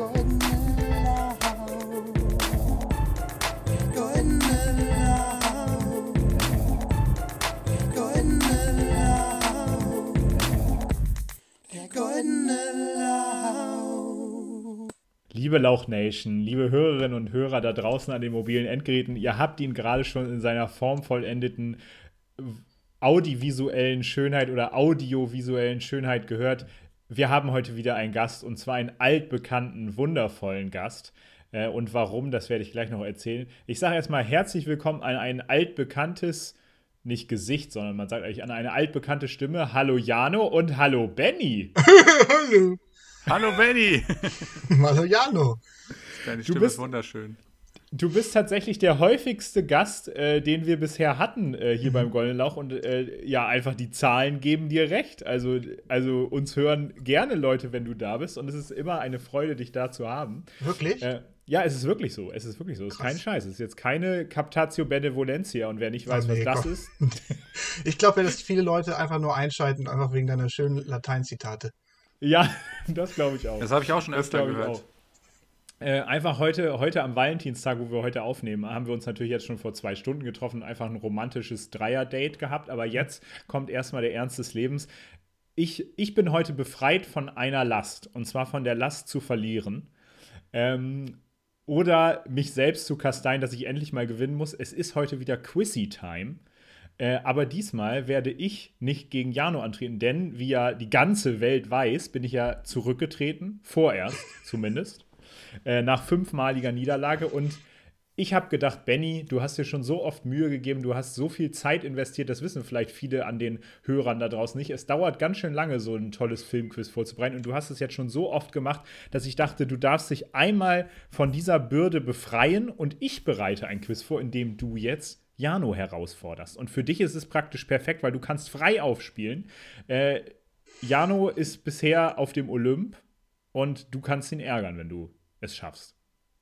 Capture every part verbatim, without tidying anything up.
Liebe Lauch Nation, liebe Hörerinnen und Hörer da draußen an den mobilen Endgeräten, ihr habt ihn gerade schon in seiner formvollendeten audiovisuellen Schönheit oder audiovisuellen Schönheit gehört. Wir haben heute wieder einen Gast, und zwar einen altbekannten, wundervollen Gast. Äh, und warum, das werde ich gleich noch erzählen. Ich sage erstmal herzlich willkommen an ein altbekanntes, nicht Gesicht, sondern man sagt eigentlich an eine altbekannte Stimme. Hallo Jano und hallo Benny. Hallo. Hallo Benny. Hallo Jano. Deine Stimme ist wunderschön. Du bist tatsächlich der häufigste Gast, äh, den wir bisher hatten äh, hier mhm. beim Goldenen Lauch. Und äh, ja, einfach die Zahlen geben dir recht. Also, also uns hören gerne Leute, wenn du da bist. Und es ist immer eine Freude, dich da zu haben. Wirklich? Äh, ja, es ist wirklich so. Es ist wirklich so. Es ist kein Scheiß. Es ist jetzt keine Captatio Benevolentia. Und wer nicht weiß, oh, nee, was das komm. ist. Ich glaube, dass viele Leute einfach nur einschalten, einfach wegen deiner schönen Lateinzitate. Ja, das glaube ich auch. Das habe ich auch schon das öfter gehört. Äh, einfach heute, heute am Valentinstag, wo wir heute aufnehmen, haben wir uns natürlich jetzt schon vor zwei Stunden getroffen, einfach ein romantisches Dreier-Date gehabt, aber jetzt kommt erstmal der Ernst des Lebens. Ich, ich bin heute befreit von einer Last, und zwar von der Last zu verlieren. Ähm, oder mich selbst zu kasteien, dass ich endlich mal gewinnen muss. Es ist heute wieder Quizzy-Time. Äh, aber diesmal werde ich nicht gegen Jano antreten, denn wie ja die ganze Welt weiß, bin ich ja zurückgetreten, vorerst zumindest, äh, nach fünfmaliger Niederlage. Und ich habe gedacht, Benny, du hast dir schon so oft Mühe gegeben, du hast so viel Zeit investiert, das wissen vielleicht viele an den Hörern da draußen nicht. Es dauert ganz schön lange, so ein tolles Filmquiz vorzubereiten, und du hast es jetzt schon so oft gemacht, dass ich dachte, du darfst dich einmal von dieser Bürde befreien, und ich bereite ein Quiz vor, in dem du jetzt Jano herausforderst. Und für dich ist es praktisch perfekt, weil du kannst frei aufspielen. Äh, Jano ist bisher auf dem Olymp, und du kannst ihn ärgern, wenn du es schaffst.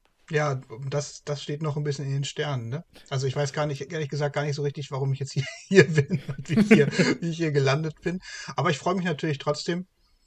Ja, das, das steht noch ein bisschen in den Sternen, ne? Also ich weiß gar nicht, ehrlich gesagt, gar nicht so richtig, warum ich jetzt hier, hier bin und wie ich hier, wie ich hier gelandet bin. Aber ich freue mich natürlich trotzdem.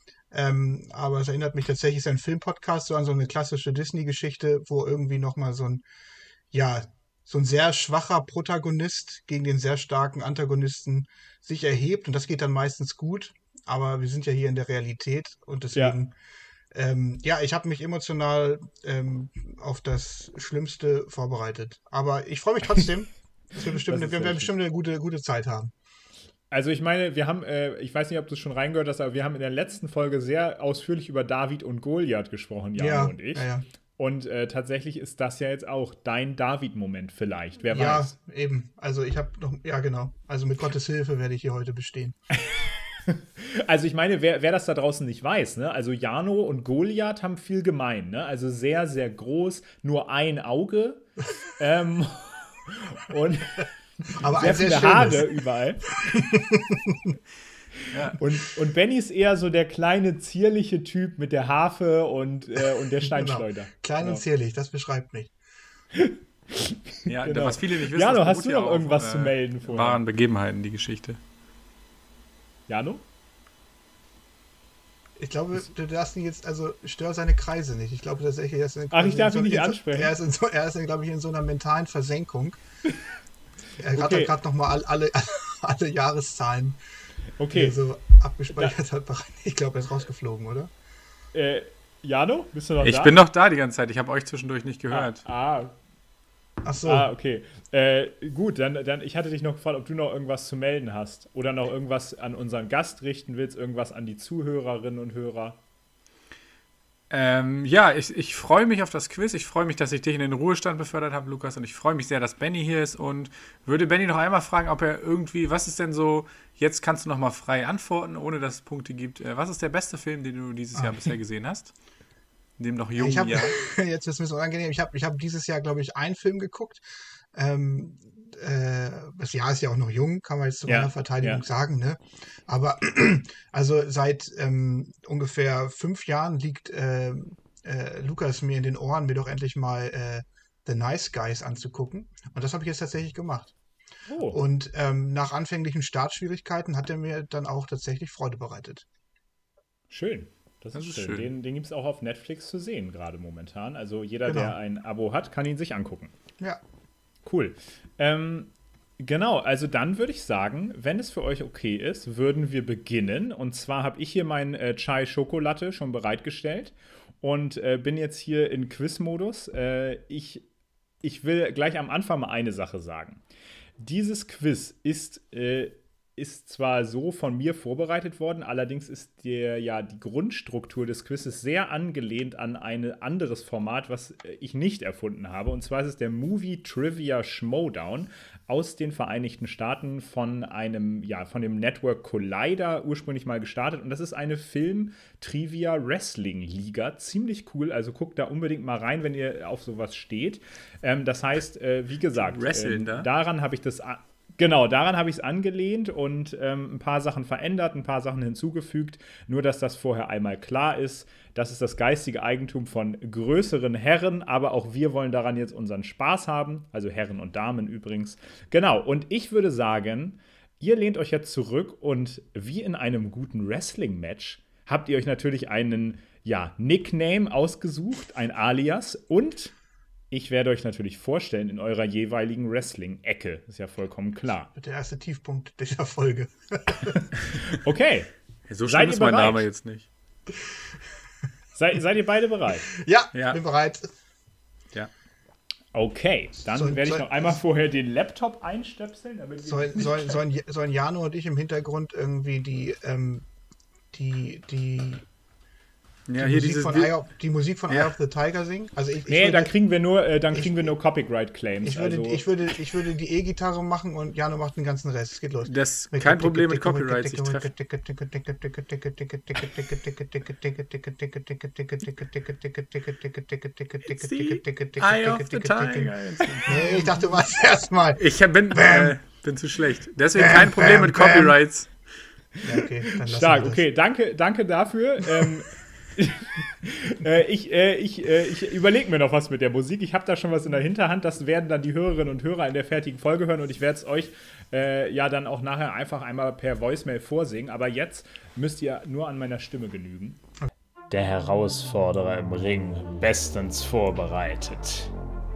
Ähm, aber es erinnert mich tatsächlich, es ist ein Filmpodcast, so an so eine klassische Disney-Geschichte, wo irgendwie nochmal so ein, ja, so ein sehr schwacher Protagonist gegen den sehr starken Antagonisten sich erhebt, und das geht dann meistens gut, aber wir sind ja hier in der Realität, und deswegen, ja, ähm, ja ich habe mich emotional ähm, auf das Schlimmste vorbereitet. Aber ich freue mich trotzdem, dass wir bestimmt, wir werden bestimmt eine gute, gute Zeit haben. Also ich meine, wir haben, äh, ich weiß nicht, ob du es schon reingehört hast, aber wir haben in der letzten Folge sehr ausführlich über David und Goliath gesprochen, Jano ja, und ich. Ja, ja. Und äh, tatsächlich ist das ja jetzt auch dein David-Moment vielleicht, wer ja, weiß. Ja, eben. Also ich habe noch, ja genau. Also mit Gottes Hilfe werde ich hier heute bestehen. Also ich meine, wer, wer das da draußen nicht weiß, ne? Also Jano und Goliath haben viel gemein, ne? Also sehr, sehr groß, nur ein Auge ähm, und aber sehr sehr viele schönes. Haare überall. Ja. Und, und Benny ist eher so der kleine, zierliche Typ mit der Harfe und, äh, und der Steinschleuder. Genau. Klein genau. und zierlich, das beschreibt mich. Ja, genau. Was viele nicht wissen, Jano, das hast du noch ja irgendwas auf, zu melden äh, vorher? Wahren Begebenheiten, die Geschichte. Jano? Ich glaube, du darfst ihn jetzt, also stör seine Kreise nicht. Ich glaube tatsächlich, er ist in, Ach, ich darf ihn so, nicht so, ansprechen. Er ist, in so, er ist in, glaube ich, in so einer mentalen Versenkung. Er hat okay. gerade nochmal alle, alle, alle Jahreszahlen okay. so abgespeichert da. hat. Ich glaube, er ist rausgeflogen, oder? Äh, Jano, bist du noch ich da? Ich bin noch da die ganze Zeit. Ich habe euch zwischendurch nicht gehört. Ah, ah. Ach so. Ah, okay. Äh, gut, dann, dann, ich hatte dich noch gefragt, ob du noch irgendwas zu melden hast oder noch irgendwas an unseren Gast richten willst, irgendwas an die Zuhörerinnen und Hörer. Ähm, ja, ich, ich freue mich auf das Quiz. Ich freue mich, dass ich dich in den Ruhestand befördert habe, Lukas. Und ich freue mich sehr, dass Benny hier ist. Und würde Benny noch einmal fragen, ob er irgendwie, was ist denn so, jetzt kannst du noch mal frei antworten, ohne dass es Punkte gibt. Äh, was ist der beste Film, den du dieses ah. Jahr bisher gesehen hast? In dem noch jungen ich hab, Jahr. Jetzt ist es ein bisschen unangenehm. Ich habe ich hab dieses Jahr, glaube ich, einen Film geguckt. Ähm, äh, das Jahr ist ja auch noch jung, kann man jetzt zu ja, meiner Verteidigung ja. sagen, ne? Aber also seit ähm, ungefähr fünf Jahren liegt äh, äh, Lukas mir in den Ohren, mir doch endlich mal äh, The Nice Guys anzugucken. Und das habe ich jetzt tatsächlich gemacht. Oh. Und ähm, nach anfänglichen Startschwierigkeiten hat er mir dann auch tatsächlich Freude bereitet. Schön. Das, Das ist ist schön. schön. Den, den gibt es auch auf Netflix zu sehen, gerade momentan. Also jeder, Genau. der ein Abo hat, kann ihn sich angucken. Ja. Cool. Ähm, genau, also dann würde ich sagen, wenn es für euch okay ist, würden wir beginnen. Und zwar habe ich hier meinen äh, Chai Schokolatte schon bereitgestellt und äh, bin jetzt hier in Quiz-Modus. Äh, ich, ich will gleich am Anfang mal eine Sache sagen. Dieses Quiz ist, äh, ist zwar so von mir vorbereitet worden, allerdings ist der, ja, die Grundstruktur des Quizzes sehr angelehnt an ein anderes Format, was äh, ich nicht erfunden habe. Und zwar ist es der Movie Trivia Schmodown aus den Vereinigten Staaten von einem, ja, von dem Network Collider ursprünglich mal gestartet. Und das ist eine Film-Trivia-Wrestling-Liga. Ziemlich cool, also guckt da unbedingt mal rein, wenn ihr auf sowas steht. Ähm, das heißt, äh, wie gesagt, Wrestling ähm, da? daran habe ich das... Genau, daran habe ich es angelehnt und ähm, ein paar Sachen verändert, ein paar Sachen hinzugefügt. Nur, dass das vorher einmal klar ist. Das ist das geistige Eigentum von größeren Herren, aber auch wir wollen daran jetzt unseren Spaß haben. Also Herren und Damen übrigens. Genau, und ich würde sagen, ihr lehnt euch jetzt zurück und wie in einem guten Wrestling-Match habt ihr euch natürlich einen, ja, Nickname ausgesucht, ein Alias und... Ich werde euch natürlich vorstellen in eurer jeweiligen Wrestling-Ecke. Ist ja vollkommen klar. Der erste Tiefpunkt dieser Folge. Okay. Ja, so Seid schlimm ihr ist mein bereit? Name jetzt nicht. Sei, seid ihr beide bereit? Ja, Ja. bin bereit. Ja. Okay, dann Soll- werde ich soll- noch einmal vorher den Laptop einstöpseln. Damit wir Sollen, sollen, sollen, sollen Jano und ich im Hintergrund irgendwie die, ähm, die, die, Ja, die, hier Musik, dieses. von Bild- Eye of, die Musik von Ja. Eye of the Tiger singen? Also ich, ich nee, würde, dann kriegen wir nur, äh, dann ich- kriegen wir nur Copyright-Claims. ich, würde, also, ich, würde, ich würde die E-Gitarre machen und Jano macht den ganzen Rest. Es geht los. Das ist kein Problem mit Copyrights. Ich treffe. Eye of the Tiger. Nee, ich dachte, du warst erstmal. Ich bin, Bam. äh, bin zu schlecht. Deswegen Bam, kein Problem bam, mit bam. Copyrights. Ja, okay, dann lassen stark, wir das. okay, danke, danke dafür. ähm, äh, ich äh, ich, äh, ich überlege mir noch was mit der Musik. Ich habe da schon was in der Hinterhand. Das werden dann die Hörerinnen und Hörer in der fertigen Folge hören und ich werde es euch äh, ja dann auch nachher einfach einmal per Voicemail vorsingen. Aber jetzt müsst ihr nur an meiner Stimme genügen. Der Herausforderer im Ring, bestens vorbereitet.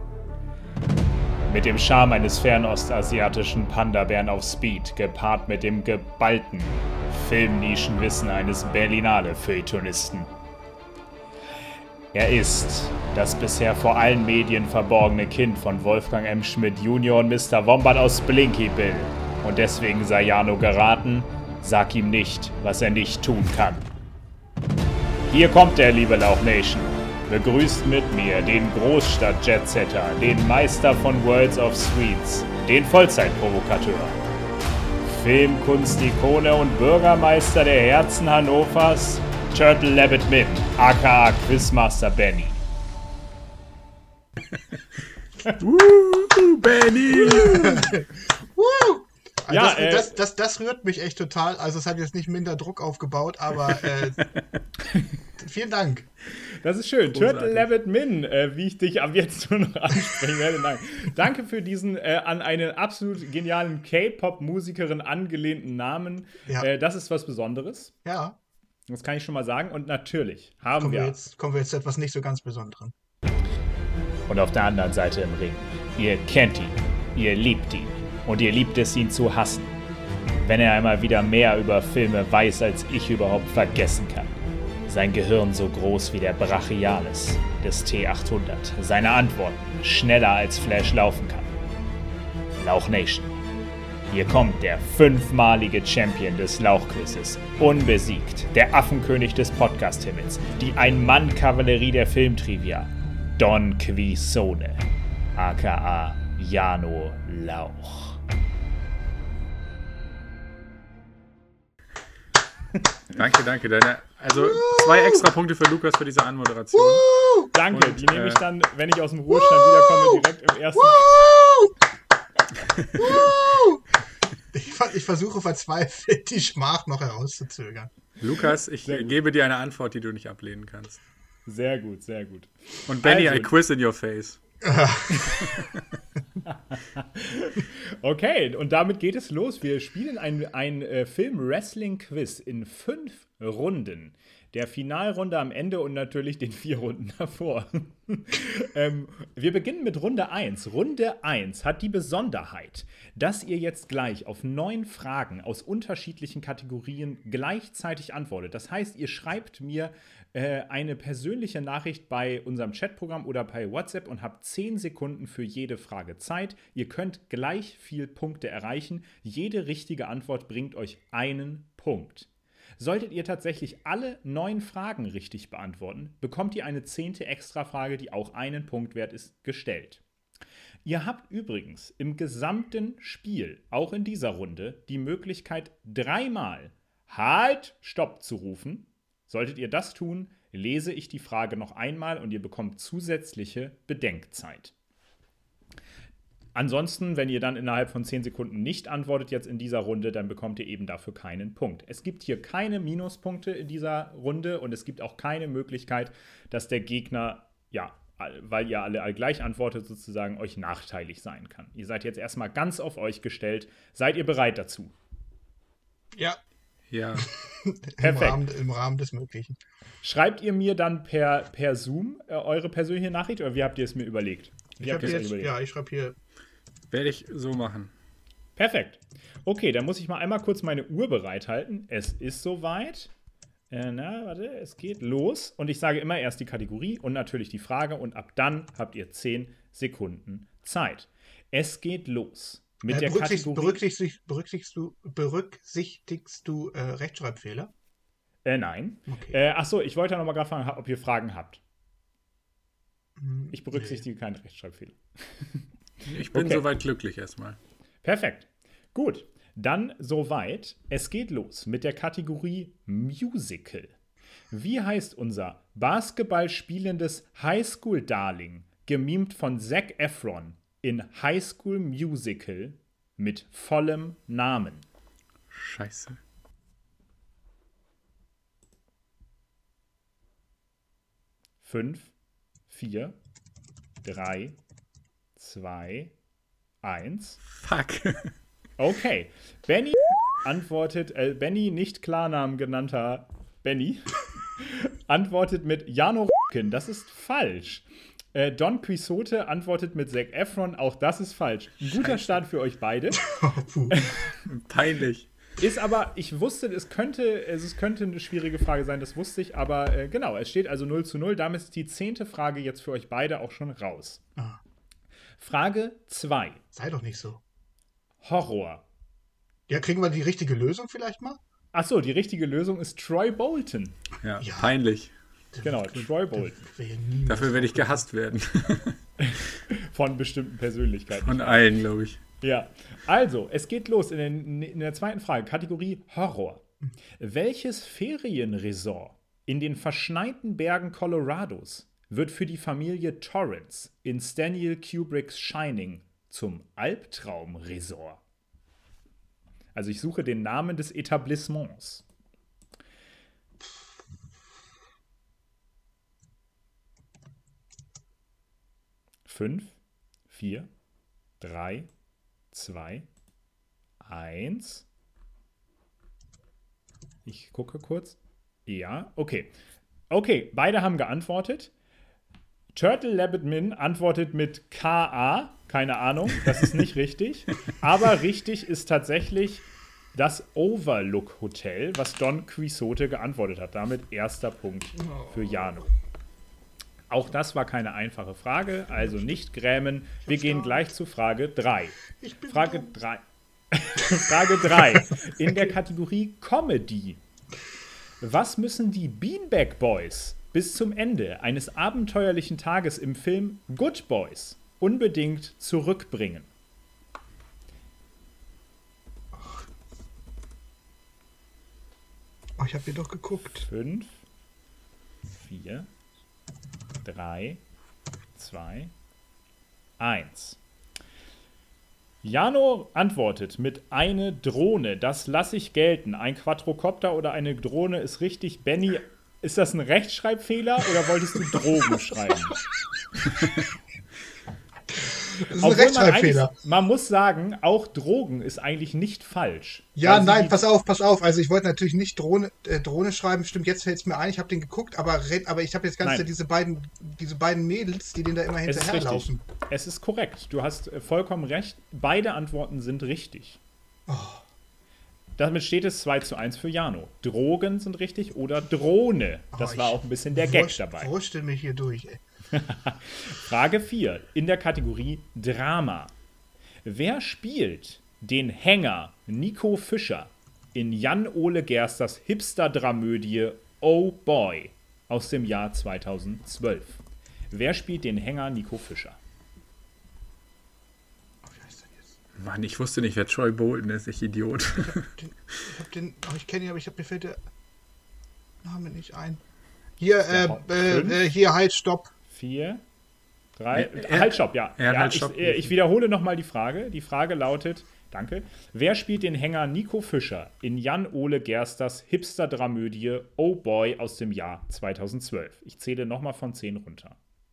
Mit dem Charme eines fernostasiatischen Panda-Bären auf Speed, gepaart mit dem geballten Filmnischenwissen eines Berlinale-Feuilletonisten. Er ist das bisher vor allen Medien verborgene Kind von Wolfgang M. Schmidt Junior und Mister Wombat aus Blinky Bill. Und deswegen sei Jano geraten, sag ihm nicht, was er nicht tun kann. Hier kommt er, liebe Lauch Nation. Begrüßt mit mir den Großstadt-Jetsetter, den Meister von Worlds of Sweets, den Vollzeitprovokateur. Filmkunst-Ikone und Bürgermeister der Herzen Hannovers, Turtle Labbit Min, aka Quizmaster Benny. Uh, Benny! Woo! Ja, das, äh, das, das, das rührt mich echt total. Also es hat jetzt nicht minder Druck aufgebaut, aber äh, vielen Dank. Das ist schön. Großartig. Turtle Labbit Min, äh, wie ich dich ab jetzt nur noch ansprechen werde. Nein. Danke für diesen äh, an eine absolut genialen K-Pop-Musikerin angelehnten Namen. Ja. Äh, das ist was Besonderes. Ja, Das kann ich schon mal sagen. Und natürlich haben kommen wir, wir. jetzt, kommen wir jetzt zu etwas nicht so ganz Besonderem. Und auf der anderen Seite im Ring. Ihr kennt ihn. Ihr liebt ihn. Und ihr liebt es, ihn zu hassen. Wenn er einmal wieder mehr über Filme weiß, als ich überhaupt vergessen kann. Sein Gehirn so groß wie der Brachialis des T achthundert. Seine Antworten schneller als Flash laufen kann. Lauch Nation. Hier kommt der fünfmalige Champion des Lauchquizzes. Unbesiegt. Der Affenkönig des Podcast-Himmels. Die Ein-Mann-Kavallerie der Filmtrivia. Don Quisone. aka Jano Lauch. Danke, danke. Deine, also zwei extra Punkte für Lukas für diese Anmoderation. Danke, Und, die nehme ich äh, dann, wenn ich aus dem Ruhestand wiederkomme, direkt im ersten. Ich, ver- ich versuche verzweifelt, die Schmach noch herauszuzögern. Lukas, ich äh, gebe dir eine Antwort, die du nicht ablehnen kannst. Sehr gut, sehr gut. Und Benny, Also- I quiz in your face. Okay, und damit geht es los. Wir spielen ein, ein äh, Film-Wrestling-Quiz in fünf Runden. der Finalrunde am Ende und natürlich den vier Runden davor. ähm, wir beginnen mit Runde eins. Runde eins hat die Besonderheit, dass ihr jetzt gleich auf neun Fragen aus unterschiedlichen Kategorien gleichzeitig antwortet. Das heißt, ihr schreibt mir äh, eine persönliche Nachricht bei unserem Chatprogramm oder bei WhatsApp und habt zehn Sekunden für jede Frage Zeit. Ihr könnt gleich viel Punkte erreichen. Jede richtige Antwort bringt euch einen Punkt. Solltet ihr tatsächlich alle neun Fragen richtig beantworten, bekommt ihr eine zehnte Extrafrage, die auch einen Punkt wert ist, gestellt. Ihr habt übrigens im gesamten Spiel, auch in dieser Runde, die Möglichkeit, dreimal Halt, Stopp zu rufen. Solltet ihr das tun, lese ich die Frage noch einmal und ihr bekommt zusätzliche Bedenkzeit. Ansonsten, wenn ihr dann innerhalb von zehn Sekunden nicht antwortet jetzt in dieser Runde, dann bekommt ihr eben dafür keinen Punkt. Es gibt hier keine Minuspunkte in dieser Runde und es gibt auch keine Möglichkeit, dass der Gegner, ja, weil ihr alle gleich antwortet, sozusagen euch nachteilig sein kann. Ihr seid jetzt erstmal ganz auf euch gestellt. Seid ihr bereit dazu? Ja. Ja. Im, Rahmen, Im Rahmen des Möglichen. Schreibt ihr mir dann per, per Zoom äh, eure persönliche Nachricht oder wie habt ihr es mir überlegt? Wie ich habt ihr es jetzt, überlegt? Ja, ich schreibe hier. Werde ich so machen. Perfekt. Okay, dann muss ich mal einmal kurz meine Uhr bereithalten. Es ist soweit. Äh, na, warte, es geht los. Und ich sage immer erst die Kategorie und natürlich die Frage. Und ab dann habt ihr zehn Sekunden Zeit. Es geht los. Mit äh, der berücksichtigst, Kategorie. Berücksichtigst, berücksichtigst du, berücksichtigst du äh, Rechtschreibfehler? Äh, nein. Okay. Äh, achso, ich wollte noch mal gerade fragen, ob ihr Fragen habt. Hm, Ich berücksichtige nee. keinen Rechtschreibfehler. Ich bin okay. soweit glücklich erstmal. Perfekt. Gut. Dann soweit. Es geht los mit der Kategorie Musical. Wie heißt unser Basketball spielendes Highschool-Darling, gemimt von Zac Efron, in High School Musical mit vollem Namen? Scheiße. Fünf, vier, drei, zwei, eins. Fuck. Okay. Benny antwortet, äh, Benny, nicht Klarnamen genannter Benny, antwortet mit Jano Rockin. Das ist falsch. Äh, Don Quixote antwortet mit Zac Efron. Auch das ist falsch. Ein guter Scheiße. Start für euch beide. Peinlich. Ist aber, ich wusste, es könnte, es könnte eine schwierige Frage sein, das wusste ich, aber äh, genau, es steht also null zu null. Damit ist die zehnte Frage jetzt für euch beide auch schon raus. Ah. Frage zwei. Sei doch nicht so. Horror. Ja, kriegen wir die richtige Lösung vielleicht mal? Achso, die richtige Lösung ist Troy Bolton. Ja, Ja. peinlich. Genau, Troy Bolton. Dafür werde ich gehasst werden. Von bestimmten Persönlichkeiten. Von allen, glaube ich. Ja, also, es geht los in, den, in der zweiten Frage, Kategorie Horror. Welches Ferienresort in den verschneiten Bergen Colorados wird für die Familie Torrance in Stanley Kubricks Shining zum Albtraumresort? Also ich suche den Namen des Etablissements. Fünf, vier, drei, zwei, eins. Ich gucke kurz. Ja, okay. Okay, beide haben geantwortet. Turtle Rabbit Min antwortet mit K A. Keine Ahnung, das ist nicht richtig. Aber richtig ist tatsächlich das Overlook Hotel, was Don Quixote geantwortet hat. Damit erster Punkt für Jano. Auch das war keine einfache Frage, also nicht grämen. Wir gehen gleich zu Frage drei. Frage drei. Frage drei. In der Kategorie Comedy. Was müssen die Beanbag Boys bis zum Ende eines abenteuerlichen Tages im Film Good Boys unbedingt zurückbringen? Oh, ich habe hier doch geguckt. Fünf, vier, drei, zwei, eins. Jano antwortet mit eine Drohne. Das lasse ich gelten. Ein Quadrocopter oder eine Drohne ist richtig. Benny, ist das ein Rechtschreibfehler oder wolltest du Drogen schreiben? Das ist ein Obwohl man, Rechtschreibfehler. eigentlich- man muss sagen, auch Drogen ist eigentlich nicht falsch. Ja, Weil sie nein, die- pass auf, pass auf. Also ich wollte natürlich nicht Drohne, äh, Drohne schreiben. Stimmt, jetzt fällt es mir ein. Ich habe den geguckt, aber, red- aber ich habe jetzt ganz Nein. Zeit diese beiden, diese beiden Mädels, die den da immer Es ist richtig. hinterherlaufen. Es ist korrekt. Du hast äh, vollkommen recht. Beide Antworten sind richtig. Oh. Damit steht es zwei zu eins für Jano. Drogen sind richtig oder Drohne. Das Oh, war ich auch ein bisschen der Gag wurst- dabei. Wurstel mich hier durch, ey. Frage vier in der Kategorie Drama. Wer spielt den Hänger Nico Fischer in Jan-Ole Gersters Hipster-Dramödie Oh Boy aus dem Jahr zweitausendzwölf? Wer spielt den Hänger Nico Fischer? Oh, wie heißt der jetzt? Mann, ich wusste nicht, wer Troy Bolton ist. Ich Idiot. Den, ich hab den, oh, ich kenne ihn, aber ich hab, mir fällt der Name nicht ein. Hier, äh, Ja, äh, fünf. äh, hier, halt, stopp. Vier, drei, Er- halt, stopp, ja. er hat ja halt ich, Stopp äh, ich wiederhole nochmal die Frage. Die Frage lautet, danke, wer spielt den Hänger Nico Fischer in Jan-Ole Gersters Hipster-Dramödie Oh Boy aus dem Jahr zweitausendzwölf? Ich zähle nochmal von zehn runter.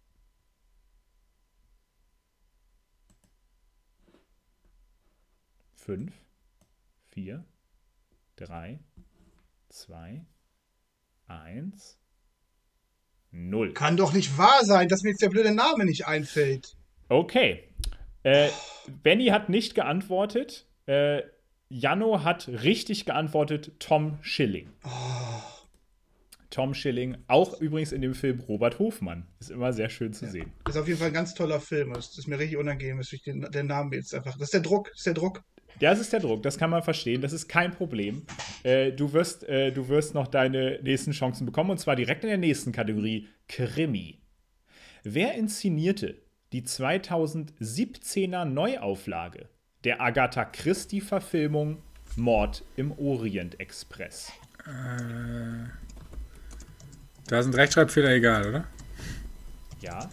Fünf, vier, drei, zwei, eins, null. Kann doch nicht wahr sein, dass mir jetzt der blöde Name nicht einfällt. Okay. Äh, Benny hat nicht geantwortet. Äh, Janno hat richtig geantwortet. Tom Schilling. Tom Schilling, auch übrigens in dem Film Robert Hofmann. Ist immer sehr schön zu sehen. Das ist auf jeden Fall ein ganz toller Film. Das ist mir richtig unangenehm, dass ich den, den Namen jetzt einfach. Das ist der Druck, das ist der Druck. Das ist der Druck, das kann man verstehen. Das ist kein Problem. Äh, du, wirst, äh, du wirst noch deine nächsten Chancen bekommen. Und zwar direkt in der nächsten Kategorie: Krimi. Wer inszenierte die zweitausendsiebzehner Neuauflage der Agatha Christie-Verfilmung Mord im Orient Express? Da sind Rechtschreibfehler egal, oder? Ja.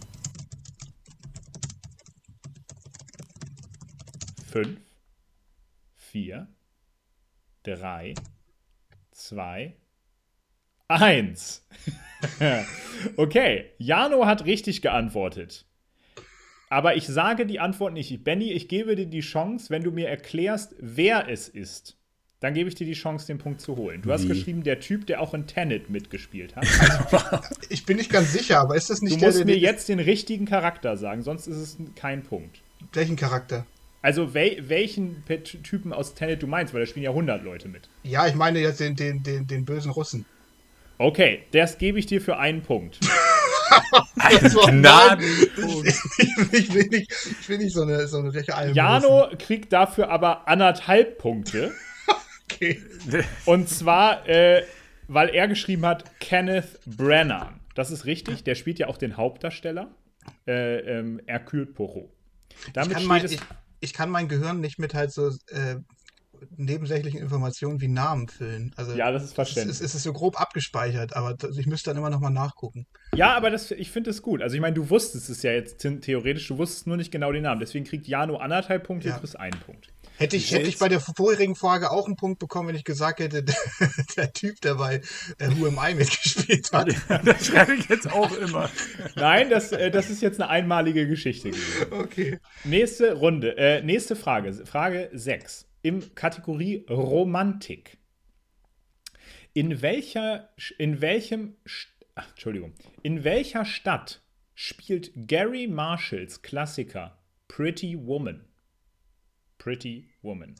Fünf, vier, drei, zwei, eins. Okay, Jano hat richtig geantwortet. Aber ich sage die Antwort nicht. Benny, ich gebe dir die Chance, wenn du mir erklärst, wer es ist. Dann gebe ich dir die Chance, den Punkt zu holen. Du hast Wie? geschrieben, der Typ, der auch in Tenet mitgespielt hat. Ich bin nicht ganz sicher, aber ist das nicht Du der, musst der, mir der jetzt den richtigen Charakter sagen, sonst ist es kein Punkt. welchen Charakter? Also wel welchen Pe- Typen aus Tenet du meinst, weil da spielen ja hundert Leute mit. Ja, ich meine jetzt den, den, den, den bösen Russen. Okay, das gebe ich dir für einen Punkt. Also, Gnaden. nein, ich, ich, will nicht, ich will nicht so eine, so eine welche Alben Jano kriegt dafür aber anderthalb Punkte. Okay. Und zwar, äh, weil er geschrieben hat, Kenneth Branagh. Das ist richtig, der spielt ja auch den Hauptdarsteller, äh, ähm, Hercule Poirot. Ich Damit kann, steht mein, es. ich, ich kann mein Gehirn nicht mit halt so äh, nebensächlichen Informationen wie Namen füllen. Also, Ja, das ist es, verständlich. es, es ist so grob abgespeichert, aber das, ich müsste dann immer noch mal nachgucken. Ja, aber das, ich finde es gut. Also ich meine, du wusstest es ja jetzt the- theoretisch, du wusstest nur nicht genau den Namen. Deswegen kriegt Jano anderthalb Punkte, Ja. du kriegst einen Punkt. Hätte ich, hätte ich bei der vorherigen Frage auch einen Punkt bekommen, wenn ich gesagt hätte, der, der Typ, der bei äh, Who Am I mitgespielt hat. Das schreibe ich jetzt auch immer. Nein, das, äh, das ist jetzt eine einmalige Geschichte gewesen. Okay. Nächste Runde, äh, nächste Frage, Frage sechs. Im Kategorie Romantik. In welcher, in welchem, ach, Entschuldigung, in welcher Stadt spielt Gary Marshalls Klassiker Pretty Woman? Pretty Woman.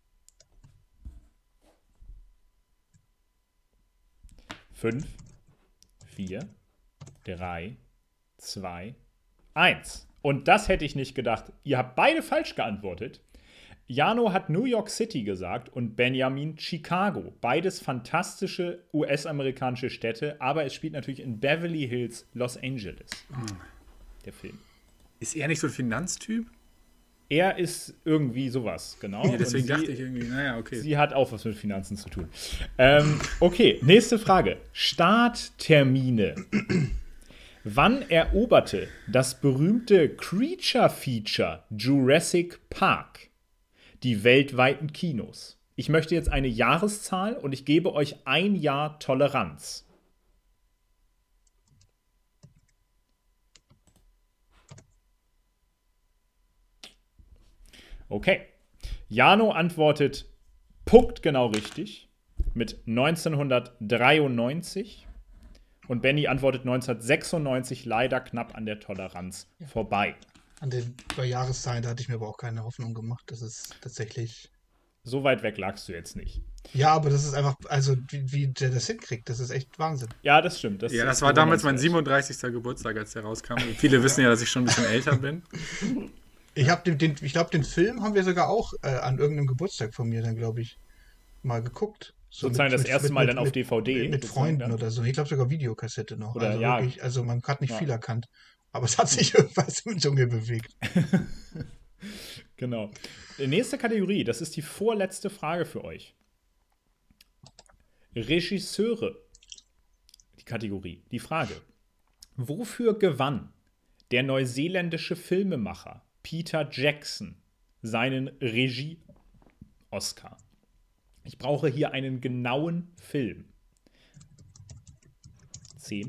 Fünf, vier, drei, zwei, eins. Und das hätte ich nicht gedacht. Ihr habt beide falsch geantwortet. Jano hat New York City gesagt und Benjamin Chicago. Beides fantastische U S-amerikanische Städte, aber es spielt natürlich in Beverly Hills, Los Angeles. Der Film. Ist er nicht so ein Finanztyp? Er ist irgendwie sowas, genau. Ja, deswegen Und dachte sie, ich irgendwie, naja, okay. sie hat auch was mit Finanzen zu tun. Ähm, okay, nächste Frage. Starttermine. Wann eroberte das berühmte Creature-Feature Jurassic Park die weltweiten Kinos? Ich möchte jetzt eine Jahreszahl und ich gebe euch ein Jahr Toleranz. Okay. Jano antwortet punktgenau richtig mit neunzehnhundertdreiundneunzig. Und Benny antwortet neunzehnhundertsechsundneunzig, leider knapp an der Toleranz ja. vorbei. An den bei Jahreszahlen, da hatte ich mir aber auch keine Hoffnung gemacht. Das ist tatsächlich... So weit weg lagst du jetzt nicht. Ja, aber das ist einfach, also wie, wie der das hinkriegt, das ist echt Wahnsinn. Ja, das stimmt. Das ja, das war damals mein siebenunddreißigster Geburtstag, als der rauskam. Und viele wissen ja, dass ich schon ein bisschen älter bin. Ich habe den, den, ich glaube, den Film haben wir sogar auch äh, an irgendeinem Geburtstag von mir dann, glaube ich, mal geguckt. So sozusagen mit, das erste mit, Mal mit, dann auf D V D. Mit, mit Freunden dann. Oder so. Ich glaube sogar Videokassette noch. Oder, also, ja. wirklich, also man hat nicht ja. viel erkannt. Aber es hat sich irgendwas im Dschungel bewegt. Genau. Nächste Kategorie, das ist die vorletzte Frage für euch. Regisseure. Die Kategorie. Die Frage. Wofür gewann der neuseeländische Filmemacher Peter Jackson seinen Regie-Oscar? Ich brauche hier einen genauen Film. Zehn.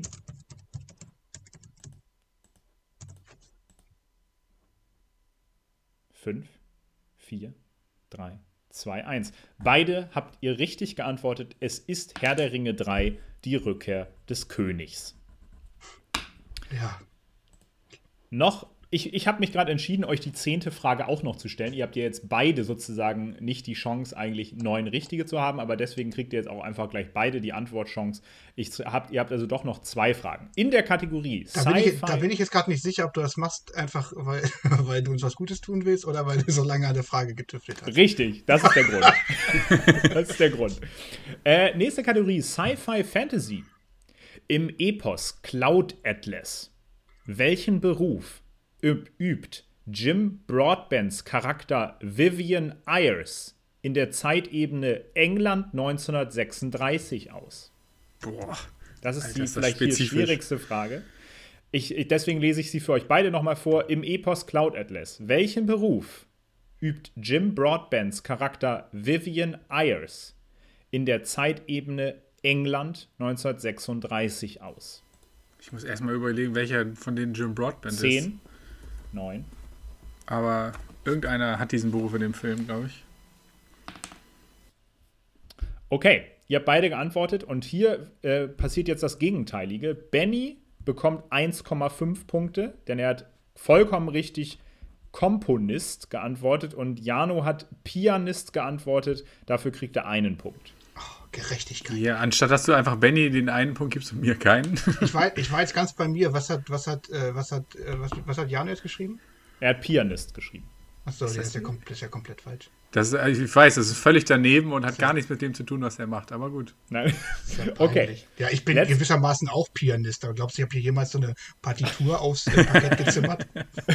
Fünf, vier, drei, zwei, eins. Beide habt ihr richtig geantwortet. Es ist Herr der Ringe drei, die Rückkehr des Königs. Ja. Noch, ich, ich habe mich gerade entschieden, euch die zehnte Frage auch noch zu stellen. Ihr habt ja jetzt beide sozusagen nicht die Chance, eigentlich neun richtige zu haben, aber deswegen kriegt ihr jetzt auch einfach gleich beide die Antwortchance. Ich hab, ihr habt also doch noch zwei Fragen. In der Kategorie da bin ich, da bin ich jetzt gerade nicht sicher, ob du das machst, einfach weil, weil du uns was Gutes tun willst oder weil du so lange an der Frage getüftelt hast. Richtig, das ist der Grund. Das ist der Grund. Äh, nächste Kategorie, Sci-Fi Fantasy. Im Epos Cloud Atlas. Welchen Beruf übt Jim Broadbents Charakter Vivian Ayres in der Zeitebene England neunzehnhundertsechsunddreißig aus? Boah. Das ist Alter, die ist das vielleicht hier spezifisch. schwierigste Frage. Ich, ich, deswegen lese ich sie für euch beide nochmal vor. Im Epos Cloud Atlas. Welchen Beruf übt Jim Broadbents Charakter Vivian Ayres in der Zeitebene England neunzehnhundertsechsunddreißig aus? Ich muss erstmal überlegen, welcher von denen Jim Broadbent ist. Zehn. Neun. Aber irgendeiner hat diesen Beruf in dem Film, glaube ich. Okay, ihr habt beide geantwortet und hier äh, passiert jetzt das Gegenteilige. Benny bekommt eins Komma fünf Punkte, denn er hat vollkommen richtig Komponist geantwortet und Jano hat Pianist geantwortet. Dafür kriegt er einen Punkt. Oh, Gerechtigkeit. Ja, anstatt dass du einfach Benny den einen Punkt gibst und mir keinen. Ich war, ich war jetzt ganz bei mir. Was hat, was hat, äh, was hat, äh, was, was hat Jano jetzt geschrieben? Er hat Pianist geschrieben. Achso, das, das, ist ja kom- das ist ja komplett falsch. Das ist, ich weiß, das ist völlig daneben und hat gar nichts mit dem zu tun, was er macht, aber gut. Nein. Ja okay. Ja, ich bin Let's gewissermaßen auch Pianist, aber glaubst du, ich habe hier jemals so eine Partitur aufs äh, Parkett gezimmert?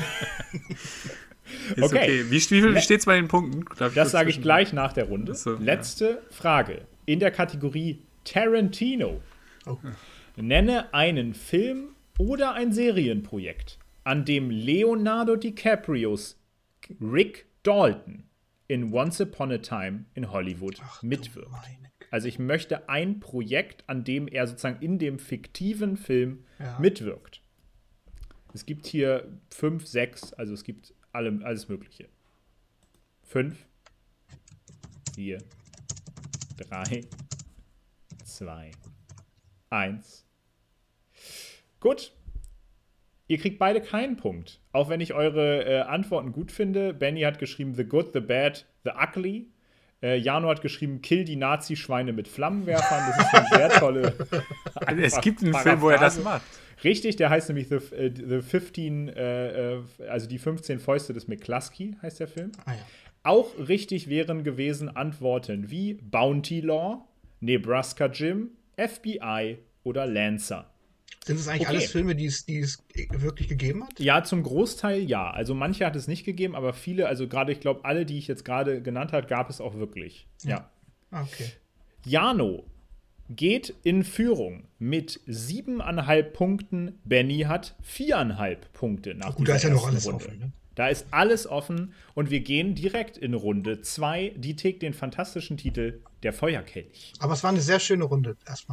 Ist okay. okay. Wie, wie, wie steht es bei den Punkten? Darf das sage ich gleich nach der Runde. So, Letzte ja. Frage. In der Kategorie Tarantino. Oh. Nenne einen Film oder ein Serienprojekt, an dem Leonardo DiCaprios Rick Dalton in Once Upon a Time in Hollywood Ach, mitwirkt. Also ich möchte ein Projekt, an dem er sozusagen in dem fiktiven Film ja. mitwirkt. Es gibt hier fünf, sechs, also es gibt alle, alles Mögliche. Fünf, vier, drei, zwei, eins. Gut. Ihr kriegt beide keinen Punkt. Auch wenn ich eure äh, Antworten gut finde. Benny hat geschrieben The Good, The Bad, The Ugly. Äh, Jano hat geschrieben Kill die Nazi-Schweine mit Flammenwerfern. Das ist eine sehr tolle Es gibt einen Film, wo er das macht. Richtig, der heißt nämlich The, äh, the fifteen, äh, äh, also die fünfzehn Fäuste des McCluskey, heißt der Film. Ah, ja. Auch richtig wären gewesen Antworten wie Bounty Law, Nebraska Jim, F B I oder Lancer. Sind das eigentlich Okay. alles Filme, die es, die es wirklich gegeben hat? Ja, zum Großteil ja. Also manche hat es nicht gegeben, aber viele, also gerade, ich glaube, alle, die ich jetzt gerade genannt habe, gab es auch wirklich. Ja. Ah, okay. Jano geht in Führung mit siebeneinhalb Punkten. Benny hat viereinhalb Punkte nach Gut, dieser da ist ja noch ersten alles Runde. offen. Ne? Da ist alles offen und wir gehen direkt in Runde zwei. Die trägt den fantastischen Titel Der Feuerkelch. Aber es war eine sehr schöne Runde erstmal.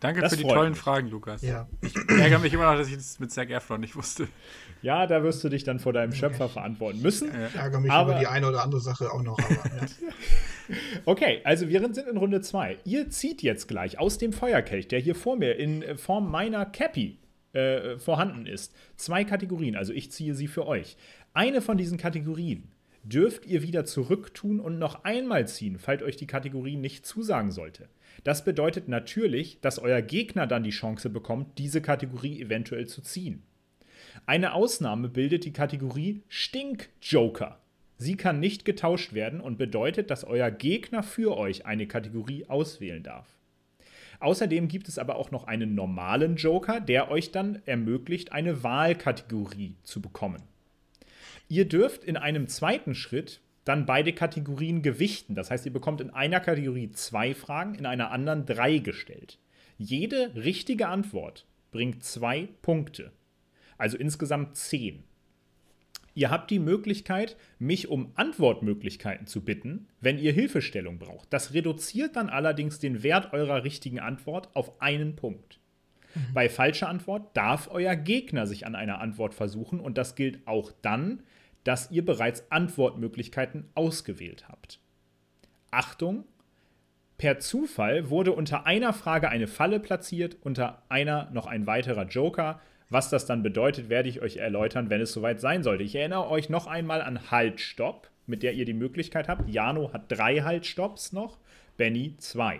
Danke Das für die freut tollen mich. Fragen, Lukas. Ja. Ich ärgere mich immer noch, dass ich das mit Zac Efron nicht wusste. Ja, da wirst du dich dann vor deinem Schöpfer verantworten müssen. Ich ärgere mich Aber- über die eine oder andere Sache auch noch. Aber, ja. Okay, also wir sind in Runde zwei. Ihr zieht jetzt gleich aus dem Feuerkelch, der hier vor mir in Form meiner Cappy äh, vorhanden ist, zwei Kategorien. Also ich ziehe sie für euch. Eine von diesen Kategorien dürft ihr wieder zurücktun und noch einmal ziehen, falls euch die Kategorie nicht zusagen sollte. Das bedeutet natürlich, dass euer Gegner dann die Chance bekommt, diese Kategorie eventuell zu ziehen. Eine Ausnahme bildet die Kategorie Stink-Joker. Sie kann nicht getauscht werden und bedeutet, dass euer Gegner für euch eine Kategorie auswählen darf. Außerdem gibt es aber auch noch einen normalen Joker, der euch dann ermöglicht, eine Wahlkategorie zu bekommen. Ihr dürft in einem zweiten Schritt dann beide Kategorien gewichten. Das heißt, ihr bekommt in einer Kategorie zwei Fragen, in einer anderen drei gestellt. Jede richtige Antwort bringt zwei Punkte. Also insgesamt zehn. Ihr habt die Möglichkeit, mich um Antwortmöglichkeiten zu bitten, wenn ihr Hilfestellung braucht. Das reduziert dann allerdings den Wert eurer richtigen Antwort auf einen Punkt. Mhm. Bei falscher Antwort darf euer Gegner sich an einer Antwort versuchen und das gilt auch dann, dass ihr bereits Antwortmöglichkeiten ausgewählt habt. Achtung! Per Zufall wurde unter einer Frage eine Falle platziert, unter einer noch ein weiterer Joker. Was das dann bedeutet, werde ich euch erläutern, wenn es soweit sein sollte. Ich erinnere euch noch einmal an Halt, Stopp, mit der ihr die Möglichkeit habt. Jano hat drei Halt-Stopps noch, Benny zwei.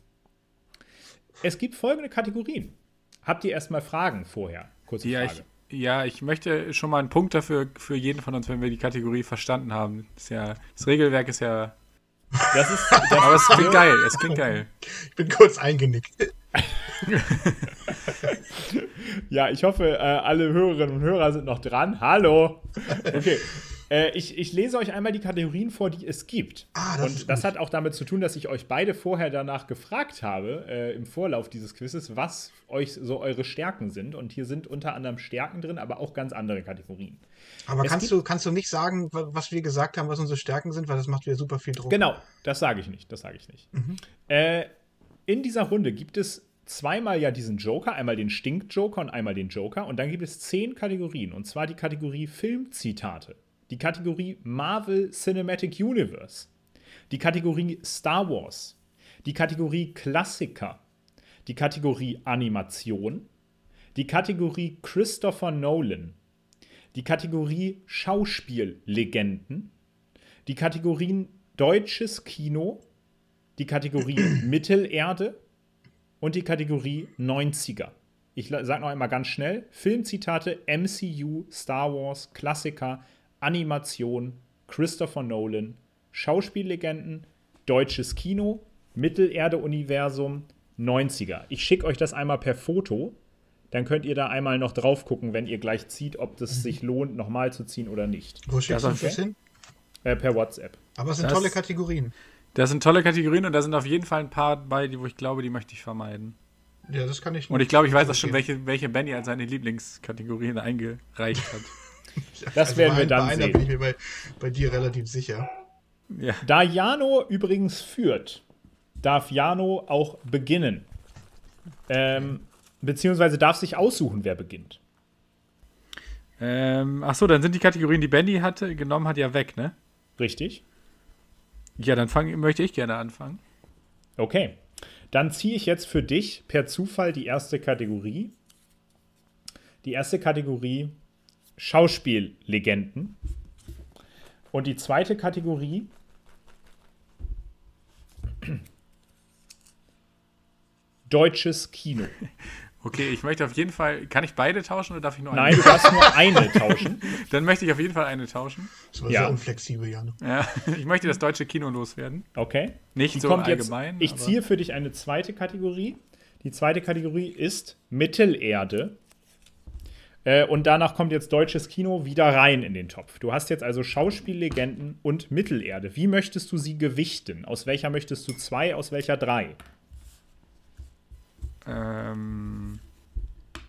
Es gibt folgende Kategorien. Habt ihr erstmal Fragen vorher? Kurze Ja, Frage. ich, ja, ich möchte schon mal einen Punkt dafür für jeden von uns, wenn wir die Kategorie verstanden haben. Das, ist ja, das Regelwerk ist ja. Das ist, das Aber es klingt geil, es klingt geil. Ich bin kurz eingenickt. Ja, ich hoffe, äh, alle Hörerinnen und Hörer sind noch dran. Hallo! Okay. Äh, ich, ich lese euch einmal die Kategorien vor, die es gibt. Ah, das und ist das gut. hat auch damit zu tun, dass ich euch beide vorher danach gefragt habe, äh, im Vorlauf dieses Quizzes, was euch so eure Stärken sind. Und hier sind unter anderem Stärken drin, aber auch ganz andere Kategorien. Aber Es kannst gibt- du, kannst du nicht sagen, wa- was wir gesagt haben, was unsere Stärken sind, weil das macht wieder super viel Druck. Genau, das sage ich nicht, das sage ich nicht. Äh, in dieser Runde gibt es zweimal ja diesen Joker, einmal den Stink-Joker und einmal den Joker. Und dann gibt es zehn Kategorien. Und zwar die Kategorie Filmzitate, die Kategorie Marvel Cinematic Universe, die Kategorie Star Wars, die Kategorie Klassiker, die Kategorie Animation, die Kategorie Christopher Nolan, die Kategorie Schauspiellegenden, die Kategorien Deutsches Kino, die Kategorie Mittelerde und die Kategorie neunziger. Ich sage noch einmal ganz schnell: Filmzitate, M C U, Star Wars, Klassiker, Animation, Christopher Nolan, Schauspiellegenden, Deutsches Kino, Mittelerde-Universum, neunziger. Ich schicke euch das einmal per Foto. Dann könnt ihr da einmal noch drauf gucken, wenn ihr gleich zieht, ob das sich lohnt, nochmal zu ziehen oder nicht. Wo schickst du Das das okay. hin? Äh, per WhatsApp. Aber es sind Das- tolle Kategorien. Das sind tolle Kategorien und da sind auf jeden Fall ein paar bei, die, wo ich glaube, die möchte ich vermeiden. Ja, das kann ich Und ich glaube, ich weiß auch schon, welche, welche Benny als seine Lieblingskategorien eingereicht hat. Das werden wir bei dann einer sehen. bin ich mir bei, bei dir relativ sicher. Ja. Da Jano übrigens führt, darf Jano auch beginnen. Ähm, beziehungsweise darf sich aussuchen, wer beginnt. Ähm, achso, dann sind die Kategorien, die Benny hatte, genommen hat, ja weg, ne? Richtig? Ja, dann fang, möchte ich gerne anfangen. Okay. Dann ziehe ich jetzt für dich per Zufall die erste Kategorie. Die erste Kategorie Schauspiellegenden. Und die zweite Kategorie Deutsches Kino. Okay, ich möchte auf jeden Fall, kann ich beide tauschen oder darf ich nur Nein, eine? du darfst nur eine tauschen. Dann möchte ich auf jeden Fall eine tauschen. Das war Ja. sehr unflexibel, Jan. Ja, ich möchte das deutsche Kino loswerden. Okay. Nicht Die so kommt allgemein. Jetzt, ich aber- ziehe für dich eine zweite Kategorie. Die zweite Kategorie ist Mittelerde. Äh, und danach kommt jetzt deutsches Kino wieder rein in den Topf. Du hast jetzt also Schauspiellegenden und Mittelerde. Wie möchtest du sie gewichten? Aus welcher möchtest du zwei, aus welcher drei? Ähm,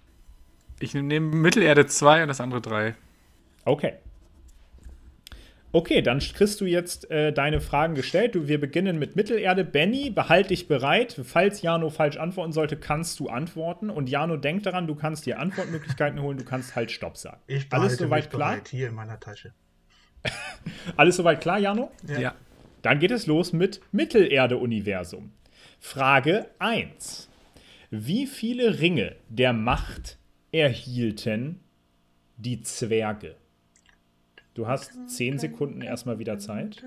ich nehme Mittelerde zwei und das andere drei. Okay. Okay, dann kriegst du jetzt äh, deine Fragen gestellt. Du, wir beginnen mit Mittelerde. Benny, behalt dich bereit. Falls Jano falsch antworten sollte, kannst du antworten. Und Jano, denk daran, du kannst dir Antwortmöglichkeiten holen. Du kannst halt Stopp sagen. Ich behalte Alles soweit mich klar? bereit, hier in meiner Tasche. Alles soweit klar, Jano? Ja. Ja. Dann geht es los mit Mittelerde-Universum. Frage eins. Wie viele Ringe der Macht erhielten die Zwerge? Du hast zehn Sekunden erstmal wieder Zeit.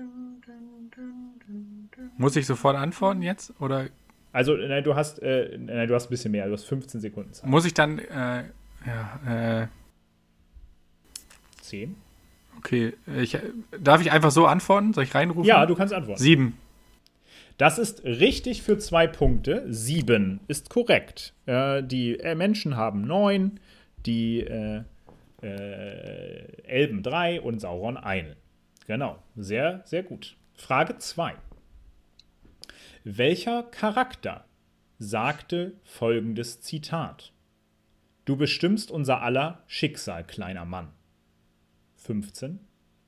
Muss ich sofort antworten jetzt? Oder Also, nein, du hast, äh, nein, du hast ein bisschen mehr. Du hast fünfzehn Sekunden Zeit. muss ich dann, äh, ja, äh, zehn? okay. Ich, darf ich einfach so antworten? Soll ich reinrufen? Ja, du kannst antworten. Sieben. Das ist richtig für zwei Punkte. Sieben ist korrekt. Äh, die äh, Menschen haben neun, die äh, äh, Elben drei und Sauron einen. Genau, sehr, sehr gut. Frage zwei. Welcher Charakter sagte folgendes Zitat? Du bestimmst unser aller Schicksal, kleiner Mann. fünfzehn.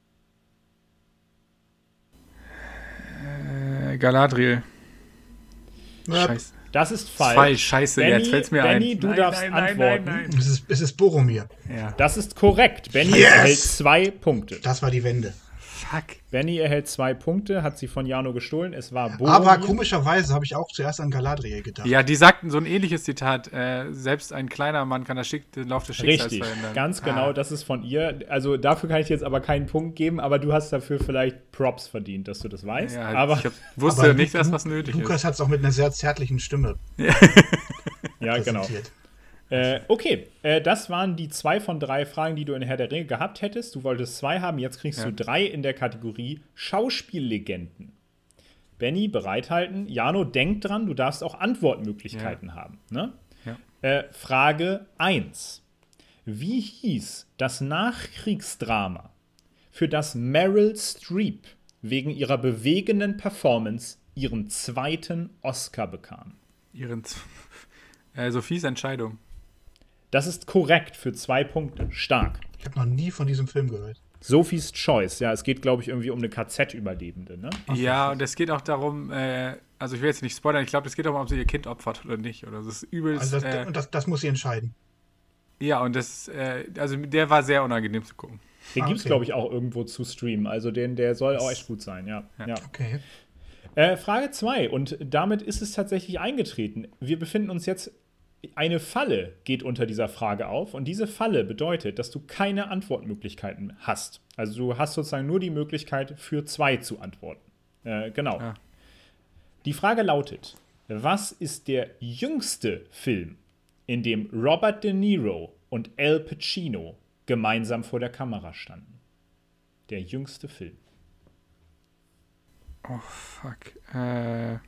Äh, Galadriel. Ja, Scheiße. Das ist falsch. Zwei, scheiße, Benny, jetzt fällt's mir Benny, ein. du Nein, darfst nein, nein, antworten. nein, nein. Es ist, es ist Boromir. Ja. Das ist korrekt. Benny Yes! erhält zwei Punkte. Das war die Wende. Fuck. Benny erhält zwei Punkte, hat sie von Jano gestohlen. Es war Boromir. Aber komischerweise habe ich auch zuerst an Galadriel gedacht. Ja, die sagten so ein ähnliches Zitat. Äh, selbst ein kleiner Mann kann das Schick den Lauf des Schicksals Richtig, verändern. ganz genau, Ah. das ist von ihr. Also dafür kann ich jetzt aber keinen Punkt geben, aber du hast dafür vielleicht Props verdient, dass du das weißt. Ja, aber ich hab, wusste Aber nicht, Lu- dass was nötig Lukas ist. hat es auch mit einer sehr zärtlichen Stimme ja, genau. präsentiert. Äh, okay, äh, das waren die zwei von drei Fragen, die du in Herr der Ringe gehabt hättest. Du wolltest zwei haben, jetzt kriegst Ja. du drei in der Kategorie Schauspiellegenden. Benny, bereithalten. Jano, denk dran, du darfst auch Antwortmöglichkeiten haben. Ne? Ja. Äh, Frage eins. Wie hieß das Nachkriegsdrama, für das Meryl Streep wegen ihrer bewegenden Performance ihren zweiten Oscar bekam? Ihren Z- äh, Sophies Entscheidung. Das ist korrekt für zwei Punkte. Stark. Ich habe noch nie von diesem Film gehört. Sophie's Choice. Ja, es geht, glaube ich, irgendwie um eine K Z-Überlebende, ne? Ja, und es geht auch darum, äh, also ich will jetzt nicht spoilern, ich glaube, es geht darum, ob sie ihr Kind opfert oder nicht. Oder das ist übelst. Also das, äh, und das, das muss sie entscheiden. ja, und das, äh, also der war sehr unangenehm zu gucken. Den Ah, gibt es, okay. glaube ich, auch irgendwo zu streamen. Also den, der soll auch echt gut sein, ja. Ja. ja. Okay. Äh, Frage zwei. Und damit ist es tatsächlich eingetreten. Wir befinden uns jetzt, eine Falle geht unter dieser Frage auf. Und diese Falle bedeutet, dass du keine Antwortmöglichkeiten hast. Also du hast sozusagen nur die Möglichkeit, für zwei zu antworten. Äh, genau. Ja. Die Frage lautet, was ist der jüngste Film, in dem Robert De Niro und Al Pacino gemeinsam vor der Kamera standen? Der jüngste Film. Oh, fuck. Äh,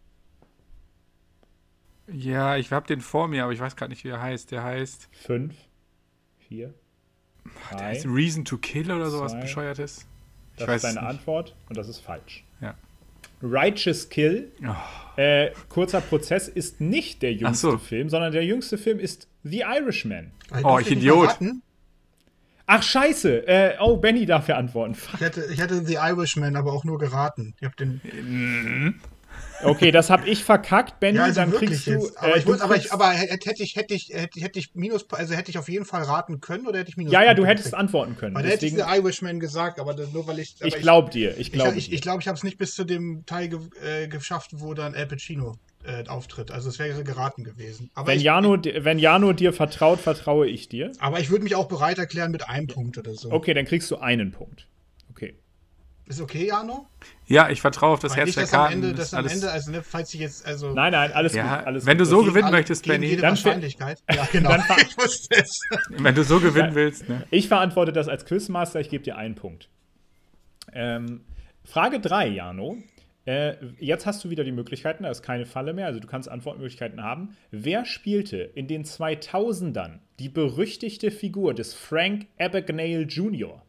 ja, ich hab den vor mir, aber ich weiß gerade nicht, wie er heißt. Der heißt, Fünf, vier, der drei. heißt Reason to Kill oder sowas zwei. Bescheuertes. Ich Das weiß ist deine es nicht. Antwort und das ist falsch. Ja. Righteous Kill, Oh, äh, kurzer Prozess, ist nicht der jüngste so. Film, sondern der jüngste Film ist The Irishman. Darf Oh, ich ich nicht Idiot. verraten? Ach, scheiße. Äh, oh, Benny darf ja antworten. Fuck. Ich hätte, ich hätte The Irishman aber auch nur geraten. Ich habe den. Okay, das habe ich verkackt, Benny. Ja, also dann wirklich kriegst du. jetzt. Aber, äh, ich du muss, aber, ich, kriegst- aber hätte ich, hätte ich, hätte, hätte ich Minus, also hätte ich auf jeden Fall raten können oder hätte ich Minus? ja, ja, du hättest antworten können. Weil da hätte ich Deswegen, The Irishman gesagt, aber das, nur weil ich. Aber ich glaube dir. Ich Ich glaube glaube, ich, ich, glaub, ich habe es nicht bis zu dem Teil ge äh, geschafft, wo dann Al Pacino äh, auftritt. Also es wäre geraten gewesen. Aber wenn, ich, Jano, di- wenn Jano dir vertraut, vertraue ich dir. aber ich würde mich auch bereit erklären mit einem Punkt oder so. Okay, dann kriegst du einen Punkt. Okay. Ist okay, Jano? ja, ich vertraue auf das Weil Herz nicht, der dass am Karten. Ende, das dass ist am alles, Ende, also ne, falls ich jetzt, also Nein, nein, alles ja, gut. Alles wenn gut. du so gegen gewinnen alle- möchtest, gegen Benny, jede dann ver- Wahrscheinlichkeit. Ja, genau. dann ver- ich wusste es. wenn du so gewinnen willst, ne? Ich verantworte das als Quizmaster, ich gebe dir einen Punkt. Ähm, Frage drei, Jano. Äh, jetzt hast du wieder die Möglichkeiten, da ist keine Falle mehr, also du kannst Antwortmöglichkeiten haben. Wer spielte in den zweitausendern die berüchtigte Figur des Frank Abagnale Junior?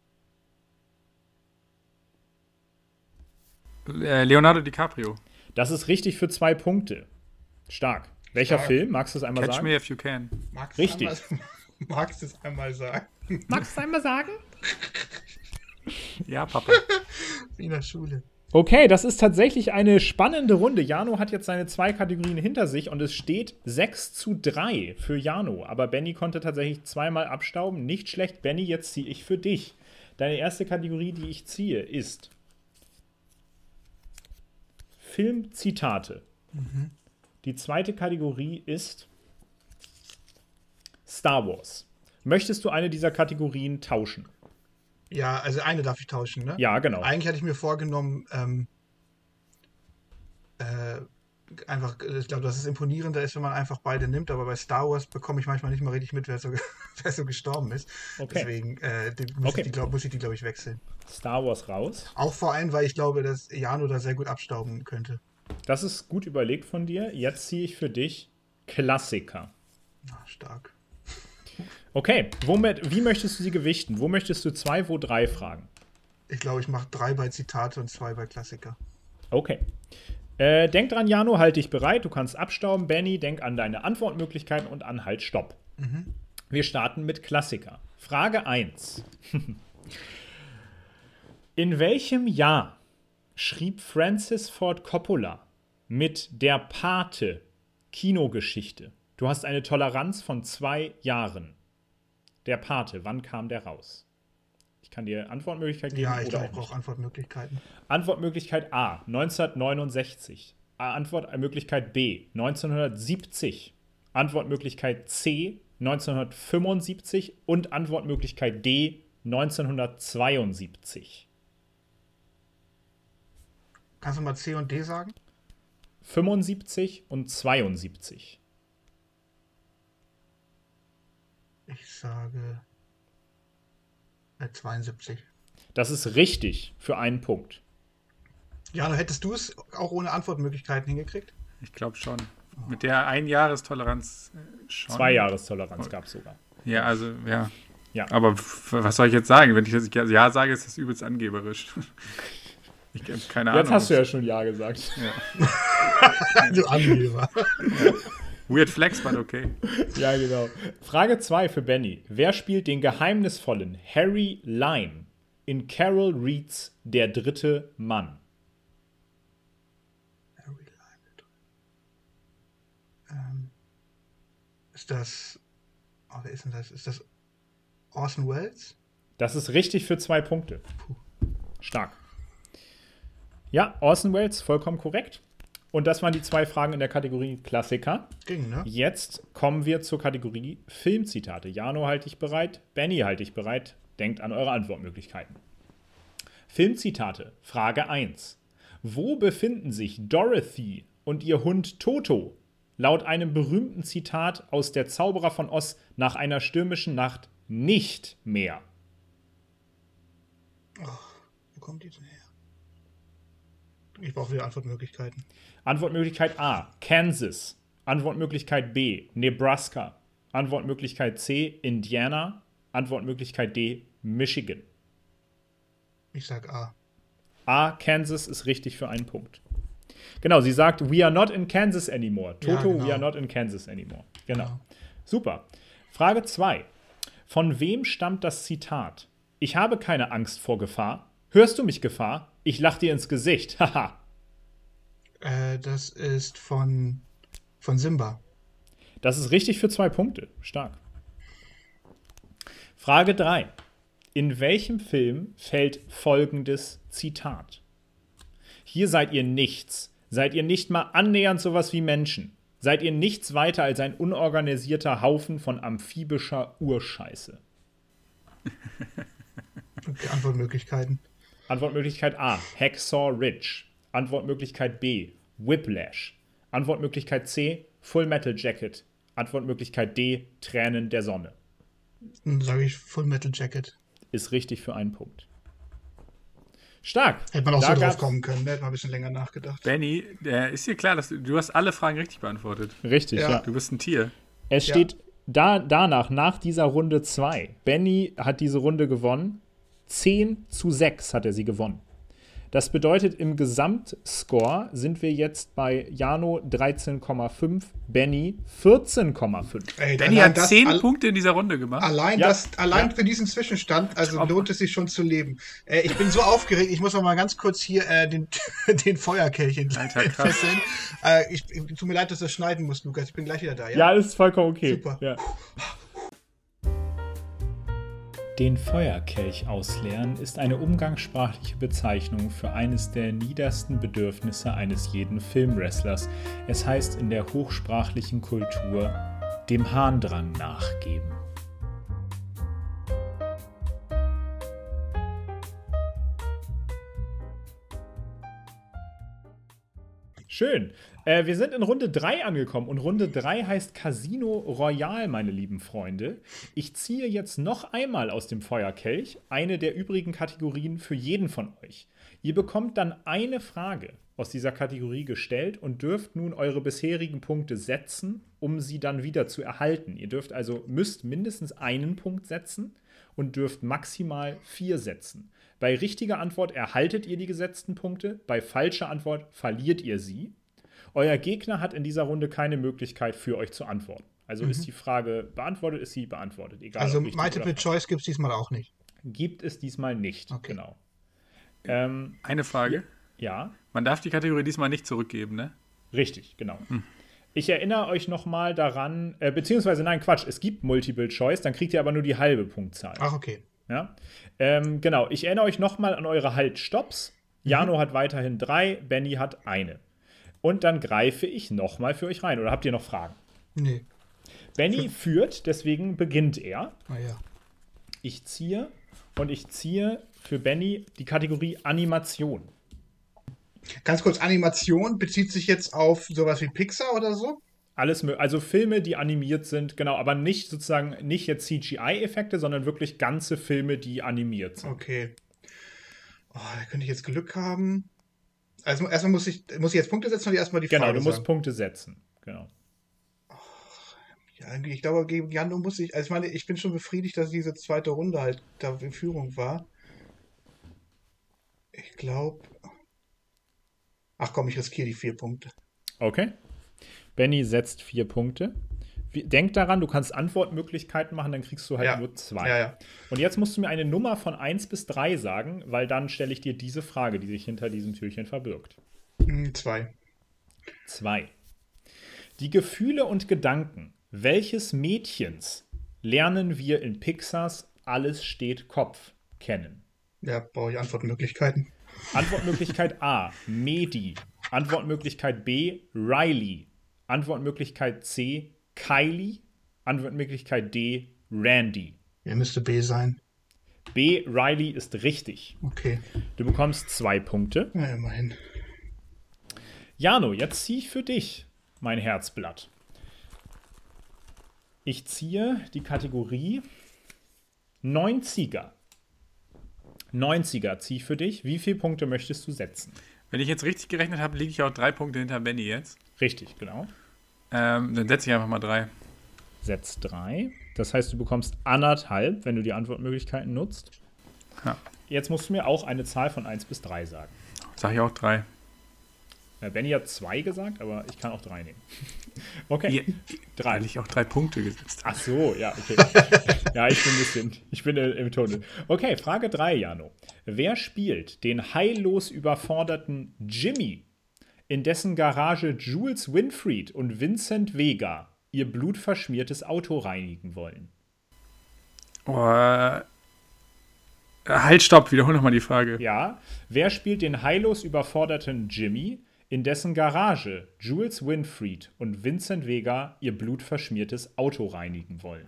Äh, Leonardo DiCaprio. Das ist richtig für zwei Punkte. Stark. Welcher Stark. Film? Magst du es einmal Catch sagen? me if you can. Magst Richtig. Du einmal, magst du es einmal sagen? Magst du es einmal sagen? Ja, Papa. Wie in der Schule. Okay, das ist tatsächlich eine spannende Runde. Jano hat jetzt seine zwei Kategorien hinter sich und es steht sechs zu drei für Jano. Aber Benny konnte tatsächlich zweimal abstauben. Nicht schlecht, Benny, jetzt ziehe ich für dich. Deine erste Kategorie, die ich ziehe, ist Filmzitate. Mhm. Die zweite Kategorie ist Star Wars. Möchtest du eine dieser Kategorien tauschen? Ja, also eine darf ich tauschen, ne? Ja, genau. Eigentlich hatte ich mir vorgenommen, ähm, äh, einfach, ich glaube, dass es imponierender ist, wenn man einfach beide nimmt, aber bei Star Wars bekomme ich manchmal nicht mal richtig mit, wer so, wer so gestorben ist. Okay. Deswegen äh, die, muss, Okay. ich die, glaub, muss ich die, glaube ich, wechseln. Star Wars raus. Auch vor allem, weil ich glaube, dass Jano da sehr gut abstauben könnte. Das ist gut überlegt von dir. Jetzt ziehe ich für dich Klassiker. Ah, stark. Okay, womit, wie möchtest du sie gewichten? Wo möchtest du zwei, wo drei fragen? Ich glaube, ich mache drei bei Zitate und zwei bei Klassiker. Okay. Äh, denk dran, Jano, halt dich bereit. Du kannst abstauben. Benny, denk an deine Antwortmöglichkeiten und an halt Stopp. Mhm. Wir starten mit Klassiker. Frage eins. In welchem Jahr schrieb Francis Ford Coppola mit Der Pate Kinogeschichte? Du hast eine Toleranz von zwei Jahren. Der Pate, wann kam der raus? Ich kann dir Antwortmöglichkeiten geben Ja, ich oder glaube, auch ich nicht. brauche Antwortmöglichkeiten. Antwortmöglichkeit A, neunzehnhundertneunundsechzig. Antwortmöglichkeit B, neunzehnhundertsiebzig. Antwortmöglichkeit C, neunzehnhundertfünfundsiebzig. Und Antwortmöglichkeit D, neunzehnhundertzweiundsiebzig. Kannst du mal C und D sagen? fünfundsiebzig und zweiundsiebzig. Ich sage äh, zweiundsiebzig. Das ist richtig für einen Punkt. Jano, hättest du es auch ohne Antwortmöglichkeiten hingekriegt? Ich glaube schon. Mit der Einjahrestoleranz schon. Zwei Jahrestoleranz gab es sogar. Ja, also, ja. Ja. Aber f- was soll ich jetzt sagen? Wenn ich jetzt Ja sage, ist das übelst angeberisch. Ich habe keine Ahnung. Jetzt hast du ja schon Ja gesagt. Ja. Du Angeber. Weird Flex, but okay. Ja, genau. Frage zwei für Benny. Wer spielt den geheimnisvollen Harry Lime in Carol Reeds Der dritte Mann? Harry Lime. Ähm, ist das. Oh, wer ist denn das? Ist das Orson Welles? Das ist richtig für zwei Punkte. Stark. Ja, Orson Welles, vollkommen korrekt. Und das waren die zwei Fragen in der Kategorie Klassiker. Ging, ne? Jetzt kommen wir zur Kategorie Filmzitate. Jano, halt dich bereit. Benny, halt dich bereit. Denkt an eure Antwortmöglichkeiten. Filmzitate. Frage eins. Wo befinden sich Dorothy und ihr Hund Toto laut einem berühmten Zitat aus Der Zauberer von Oz nach einer stürmischen Nacht nicht mehr? Wo kommt die denn her? Ich brauche wieder Antwortmöglichkeiten. Antwortmöglichkeit A, Kansas. Antwortmöglichkeit B, Nebraska. Antwortmöglichkeit C, Indiana. Antwortmöglichkeit D, Michigan. Ich sag A. A, Kansas ist richtig für einen Punkt. Genau, sie sagt, we are not in Kansas anymore. Toto, Ja, genau. we are not in Kansas anymore. Genau. Genau. Super. Frage zwei. Von wem stammt das Zitat? Ich habe keine Angst vor Gefahr. Hörst du mich, Gefahr? Ich lach dir ins Gesicht. Haha. Äh, das ist von, von Simba. Das ist richtig für zwei Punkte. Stark. Frage drei. In welchem Film fällt folgendes Zitat? Hier seid ihr nichts. Seid ihr nicht mal annähernd sowas wie Menschen. Seid ihr nichts weiter als ein unorganisierter Haufen von amphibischer Urscheiße. Okay, Antwortmöglichkeiten. Antwortmöglichkeit A, Hacksaw Ridge. Antwortmöglichkeit B, Whiplash. Antwortmöglichkeit C, Full Metal Jacket. Antwortmöglichkeit D, Tränen der Sonne. Dann sage ich Full Metal Jacket. Ist richtig für einen Punkt. Stark. Hätte man auch Da so drauf gab's- kommen können, ne? Hätte man ein bisschen länger nachgedacht. Benny, äh, ist dir klar, dass du, du hast alle Fragen richtig beantwortet. Richtig, ja. Ja. Du bist ein Tier. Es Ja. steht da, danach, nach dieser Runde zwei. Benny hat diese Runde gewonnen. zehn zu sechs hat er sie gewonnen. Das bedeutet, im Gesamtscore sind wir jetzt bei Jano dreizehn Komma fünf, Benny vierzehn Komma fünf. Ey, Benny hat zehn Punkte in dieser Runde gemacht. Allein, ja. das, allein ja. für diesen Zwischenstand, also Top. lohnt es sich schon zu leben. Äh, ich bin so aufgeregt, ich muss noch mal ganz kurz hier äh, den, den Feuerkelch entfesseln. Äh, ich, ich, tut mir leid, dass du das schneiden musst, Lukas. Ich bin gleich wieder da. Ja, ja ist vollkommen okay. Super. Ja. Den Feuerkelch ausleeren ist eine umgangssprachliche Bezeichnung für eines der niedersten Bedürfnisse eines jeden Filmwrestlers. Es heißt in der hochsprachlichen Kultur dem Harndrang nachgeben. Schön. Äh, wir sind in Runde drei angekommen und Runde drei heißt Casino Royale, meine lieben Freunde. Ich ziehe jetzt noch einmal aus dem Feuerkelch eine der übrigen Kategorien für jeden von euch. Ihr bekommt dann eine Frage aus dieser Kategorie gestellt und dürft nun eure bisherigen Punkte setzen, um sie dann wieder zu erhalten. Ihr dürft also, müsst mindestens einen Punkt setzen und dürft maximal vier setzen. Bei richtiger Antwort erhaltet ihr die gesetzten Punkte, bei falscher Antwort verliert ihr sie. Euer Gegner hat in dieser Runde keine Möglichkeit für euch zu antworten. Also mhm. ist die Frage beantwortet, ist sie beantwortet. Egal, also Multiple Choice gibt es diesmal auch nicht? Gibt es diesmal nicht, okay. Genau. Ähm, Eine Frage. Ja. Man darf die Kategorie diesmal nicht zurückgeben, ne? Richtig, genau. Hm. Ich erinnere euch nochmal daran, äh, beziehungsweise nein, Quatsch, es gibt Multiple Choice, dann kriegt ihr aber nur die halbe Punktzahl. Ach, okay. Ja? Ähm, genau, ich erinnere euch nochmal an eure Halt-Stops. Jano mhm. hat weiterhin drei, Benny hat eine. Und dann greife ich nochmal für euch rein. Oder habt ihr noch Fragen? Nee. Benny für führt, deswegen beginnt er. Ah ja. Ich ziehe und ich ziehe für Benny die Kategorie Animation. Ganz kurz, Animation bezieht sich jetzt auf sowas wie Pixar oder so? Alles, also Filme, die animiert sind, genau, aber nicht sozusagen, nicht jetzt C G I-Effekte, sondern wirklich ganze Filme, die animiert sind. Okay. Oh, da könnte ich jetzt Glück haben. Also erstmal muss ich, muss ich jetzt Punkte setzen oder erstmal die Frage Genau, du musst sagen? Punkte setzen, genau. Oh, ja, ich glaube, gegen Jano muss ich, also ich meine, ich bin schon befriedigt, dass diese zweite Runde halt da in Führung war. Ich glaube, ach komm, ich riskiere die vier Punkte. Okay. Benny setzt vier Punkte. Denk daran, du kannst Antwortmöglichkeiten machen, dann kriegst du halt ja. nur zwei. Ja, ja. Und jetzt musst du mir eine Nummer von eins bis drei sagen, weil dann stelle ich dir diese Frage, die sich hinter diesem Türchen verbirgt. Hm, zwei. Zwei. Die Gefühle und Gedanken welches Mädchens lernen wir in Pixars Alles steht Kopf kennen? Ja, brauche ich Antwortmöglichkeiten. Antwortmöglichkeit A, Medi. Antwortmöglichkeit B, Riley. Antwortmöglichkeit C, Kylie. Antwortmöglichkeit D, Randy. Ja, müsste B sein. B, Riley ist richtig. Okay. Du bekommst zwei Punkte. Ja, immerhin. Jano, jetzt ziehe ich für dich mein Herzblatt. Ich ziehe die Kategorie neunziger. neunziger ziehe ich für dich. Wie viele Punkte möchtest du setzen? Wenn ich jetzt richtig gerechnet habe, liege ich auch drei Punkte hinter Benny jetzt. Richtig, genau. Ähm, dann setze ich einfach mal drei. Setz drei. Das heißt, du bekommst anderthalb, wenn du die Antwortmöglichkeiten nutzt. Ja. Jetzt musst du mir auch eine Zahl von eins bis drei sagen. Sag ich auch drei. Ja, Benny hat zwei gesagt, aber ich kann auch drei nehmen. Okay. Ja, drei. Weil ich auch drei Punkte gesetzt habe. Ach so, ja, okay. Ja, ich bin ein bisschen, ich bin im Tunnel. Okay, Frage drei, Jano. Wer spielt den heillos überforderten Jimmy, in dessen Garage Jules Winfried und Vincent Vega ihr blutverschmiertes Auto reinigen wollen? Oh, äh, halt, stopp, wiederhol nochmal die Frage. Ja, wer spielt den heillos überforderten Jimmy, in dessen Garage Jules Winfried und Vincent Vega ihr blutverschmiertes Auto reinigen wollen?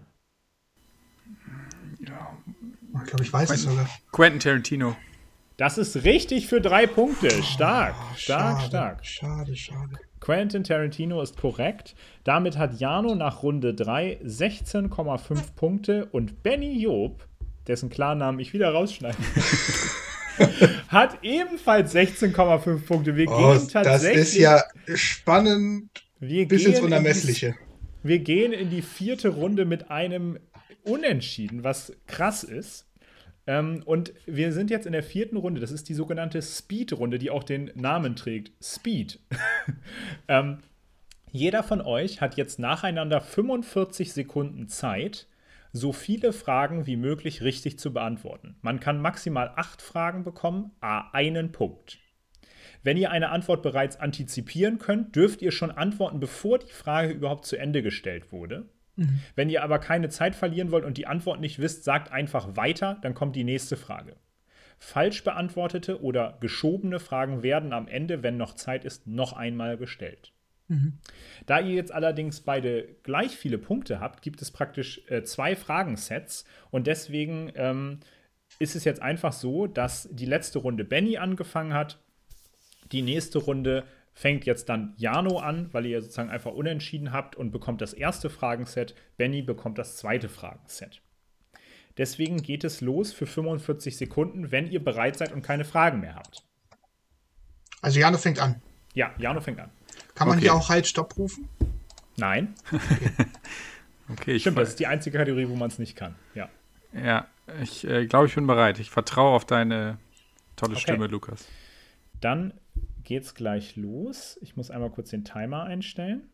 Ja. Ich glaube, ich weiß Quentin, es sogar. Quentin Tarantino. Das ist richtig für drei Punkte. Stark, Oh, stark, schade, stark. Schade, schade. Quentin Tarantino ist korrekt. Damit hat Jano nach Runde drei sechzehn Komma fünf Punkte und Benny Job, dessen Klarnamen ich wieder rausschneide, hat ebenfalls sechzehn Komma fünf Punkte. Wir Oh, gehen tatsächlich. das ist ja spannend wir bis gehen ins in Unermessliche. die, wir gehen in die vierte Runde mit einem Unentschieden, was krass ist. Ähm, und wir sind jetzt in der vierten Runde. Das ist die sogenannte Speed-Runde, die auch den Namen trägt. Speed. ähm, jeder von euch hat jetzt nacheinander fünfundvierzig Sekunden Zeit, so viele Fragen wie möglich richtig zu beantworten. Man kann maximal acht Fragen bekommen, à einen Punkt. Wenn ihr eine Antwort bereits antizipieren könnt, dürft ihr schon antworten, bevor die Frage überhaupt zu Ende gestellt wurde. Mhm. Wenn ihr aber keine Zeit verlieren wollt und die Antwort nicht wisst, sagt einfach weiter, dann kommt die nächste Frage. Falsch beantwortete oder geschobene Fragen werden am Ende, wenn noch Zeit ist, noch einmal gestellt. Mhm. Da ihr jetzt allerdings beide gleich viele Punkte habt, gibt es praktisch äh, zwei Fragensets und deswegen ähm, ist es jetzt einfach so, dass die letzte Runde Benny angefangen hat. Die nächste Runde fängt jetzt dann Jano an, weil ihr sozusagen einfach unentschieden habt und bekommt das erste Fragenset. Benny bekommt das zweite Fragenset. Deswegen geht es los für fünfundvierzig Sekunden, wenn ihr bereit seid und keine Fragen mehr habt. Also Jano fängt an. Ja, Jano fängt an. Kann man Okay. hier auch Halt, Stopp rufen? Nein. Okay. Okay, ich Stimmt, das ist die einzige Kategorie, wo man es nicht kann. Ja. Ja, ich äh, glaube, ich bin bereit. Ich vertraue auf deine tolle Okay. Stimme, Lukas. Dann geht's gleich los. Ich muss einmal kurz den Timer einstellen.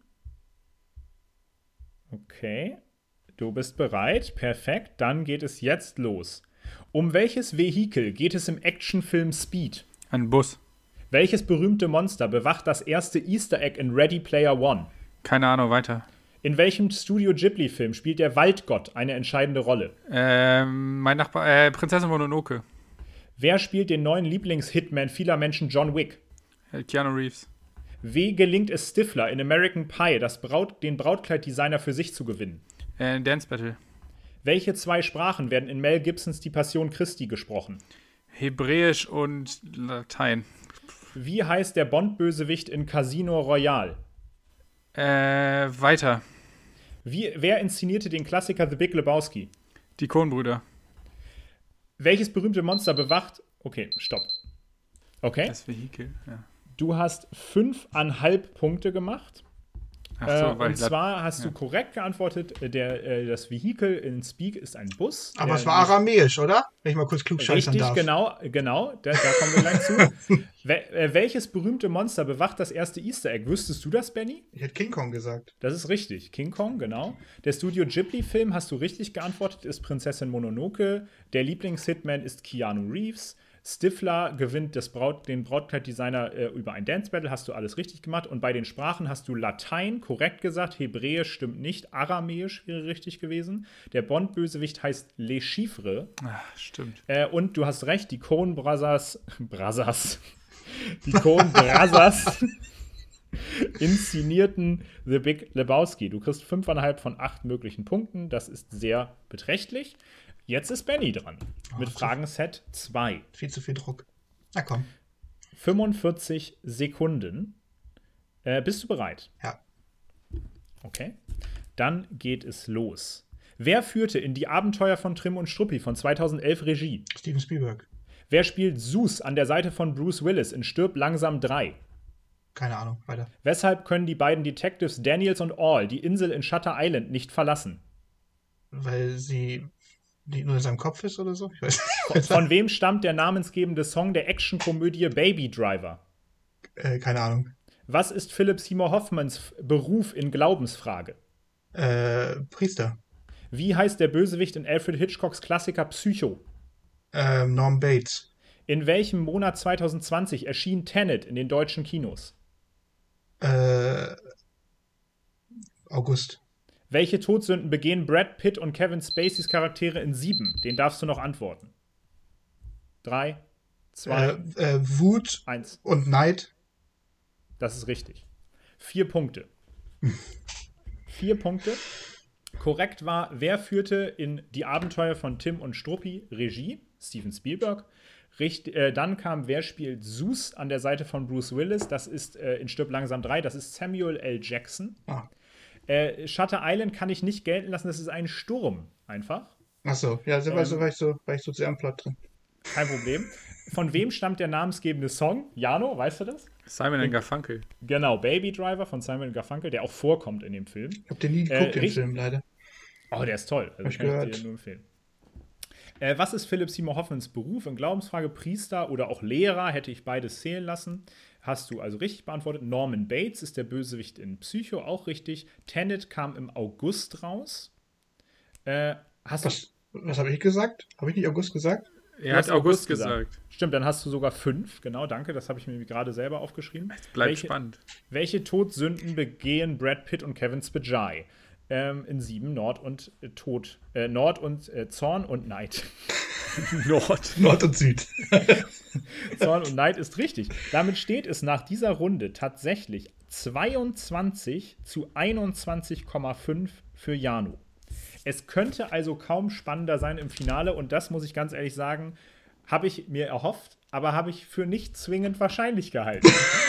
Okay. Du bist bereit. Perfekt. Dann geht es jetzt los. Um welches Vehikel geht es im Actionfilm Speed? Ein Bus. Welches berühmte Monster bewacht das erste Easter Egg in Ready Player One? Keine Ahnung, weiter. In welchem Studio Ghibli-Film spielt der Waldgott eine entscheidende Rolle? Ähm, mein Nachbar, äh, Prinzessin Mononoke. Wer spielt den neuen Lieblings-Hitman vieler Menschen, John Wick? Äh, Keanu Reeves. Wie gelingt es Stifler in American Pie, das Braut, den Brautkleiddesigner für sich zu gewinnen? Äh, Dance Battle. Welche zwei Sprachen werden in Mel Gibsons Die Passion Christi gesprochen? Hebräisch und Latein. Wie heißt der Bond-Bösewicht in Casino Royale? Äh, weiter. Wie, wer inszenierte den Klassiker The Big Lebowski? Die Coen-Brüder. Welches berühmte Monster bewacht... Okay, stopp. Okay, Das Vehikel, ja. du hast fünfeinhalb Punkte gemacht. Ach Äh, so, weil und ich Lat- zwar hast ja. du korrekt geantwortet, äh, der, äh, das Vehikel in Speak ist ein Bus. Aber der es war aramäisch, oder? Wenn ich mal kurz klugscheißern Richtig, darf. genau, genau, da, da kommen wir gleich zu. Wel, äh, welches berühmte Monster bewacht das erste Easter Egg? Wüsstest du das, Benny? Ich hätte King Kong gesagt. Das ist richtig. King Kong, genau. Der Studio Ghibli-Film, hast du richtig geantwortet, ist Prinzessin Mononoke. Der Lieblings-Hitman ist Keanu Reeves. Stifler gewinnt das Braut, den Brautkleiddesigner äh, über ein Dance Battle, hast du alles richtig gemacht. Und bei den Sprachen hast du Latein korrekt gesagt, Hebräisch stimmt nicht, Aramäisch wäre richtig gewesen. Der Bond-Bösewicht heißt Les Chiffres. Ach, stimmt. Äh, und du hast recht, die Coen Brothers, Brothers, die Coen Brothers inszenierten The Big Lebowski. Du kriegst fünfeinhalb von acht möglichen Punkten. Das ist sehr beträchtlich. Jetzt ist Benny dran mit Oh, Fragenset zwei. Viel zu viel Druck. Na komm. fünfundvierzig Sekunden. Äh, bist du bereit? Ja. Okay. Dann geht es los. Wer führte in Die Abenteuer von Trim und Struppi von zweitausendelf Regie? Steven Spielberg. Wer spielt Zeus an der Seite von Bruce Willis in Stirb langsam drei? Keine Ahnung. Weiter. Weshalb können die beiden Detectives Daniels und All die Insel in Shutter Island nicht verlassen? Weil sie die nur in seinem Kopf ist oder so? Ich weiß Von, von wem stammt der namensgebende Song der Actionkomödie Baby Driver? äh, keine Ahnung. Was ist Philip Seymour Hoffmans Beruf in Glaubensfrage? Äh, Priester. Wie heißt der Bösewicht in Alfred Hitchcocks Klassiker Psycho? Ähm, Norm Bates. In welchem Monat zwanzig zwanzig erschien Tenet in den deutschen Kinos? Äh, August. Welche Todsünden begehen Brad Pitt und Kevin Spaceys Charaktere in Sieben? Den darfst du noch antworten. Drei, zwei, Äh, äh, Wut eins. und Neid. Das ist richtig. Vier Punkte. Vier Punkte. Korrekt war, wer führte in Die Abenteuer von Tim und Struppi Regie? Steven Spielberg. Richt, äh, dann kam, wer spielt Zeus an der Seite von Bruce Willis? Das ist äh, in Stirb langsam drei. Das ist Samuel L. Jackson. Ah. Äh, Shutter Island kann ich nicht gelten lassen. Das ist ein Sturm. Einfach. Achso, ja, so, war, Ähm. so, war, ich so, war ich so sehr am Plot drin. Kein Problem. Von wem stammt der namensgebende Song? Jano, weißt du das? Simon and Garfunkel. Genau, Baby Driver von Simon Garfunkel, der auch vorkommt in dem Film. Ich hab den nie Äh, geguckt, den richt- Film, leider. Oh, der ist toll. Also Hab ich kann ich gehört. dir nur empfehlen. Äh, was ist Philip Seymour Hoffmans Beruf? In Glaubensfrage Priester oder auch Lehrer, hätte ich beides zählen lassen. Hast du also richtig beantwortet. Norman Bates ist der Bösewicht in Psycho, auch richtig. Tenet kam im August raus. Äh, hast Was, was habe ich gesagt? Habe ich nicht August gesagt? Er hat August gesagt. gesagt. Stimmt, dann hast du sogar fünf. Genau, danke. Das habe ich mir gerade selber aufgeschrieben. Es bleibt welche, spannend. Welche Todsünden begehen Brad Pitt und Kevin Spacey? Ähm, in sieben Nord und äh, Tod. Äh, Nord und äh, Zorn und Neid. Nord. Nord und Süd. Zorn und Neid ist richtig. Damit steht es nach dieser Runde tatsächlich zweiundzwanzig zu einundzwanzig Komma fünf für Jano. Es könnte also kaum spannender sein im Finale und das muss ich ganz ehrlich sagen, habe ich mir erhofft, aber habe ich für nicht zwingend wahrscheinlich gehalten.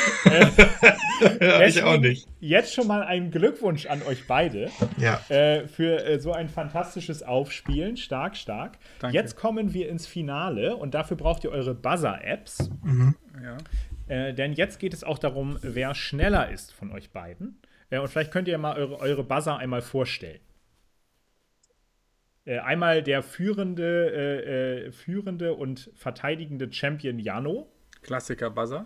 Ja, ich auch nicht. Jetzt schon mal einen Glückwunsch an euch beide Ja. äh, für äh, so ein fantastisches Aufspielen. Stark, stark. Danke. Jetzt kommen wir ins Finale und dafür braucht ihr eure Buzzer-Apps. Mhm. Ja. Äh, denn jetzt geht es auch darum, wer schneller ist von euch beiden. Äh, und vielleicht könnt ihr mal eure, eure Buzzer einmal vorstellen. Äh, einmal der führende, äh, äh, führende und verteidigende Champion Jano. Klassiker Buzzer.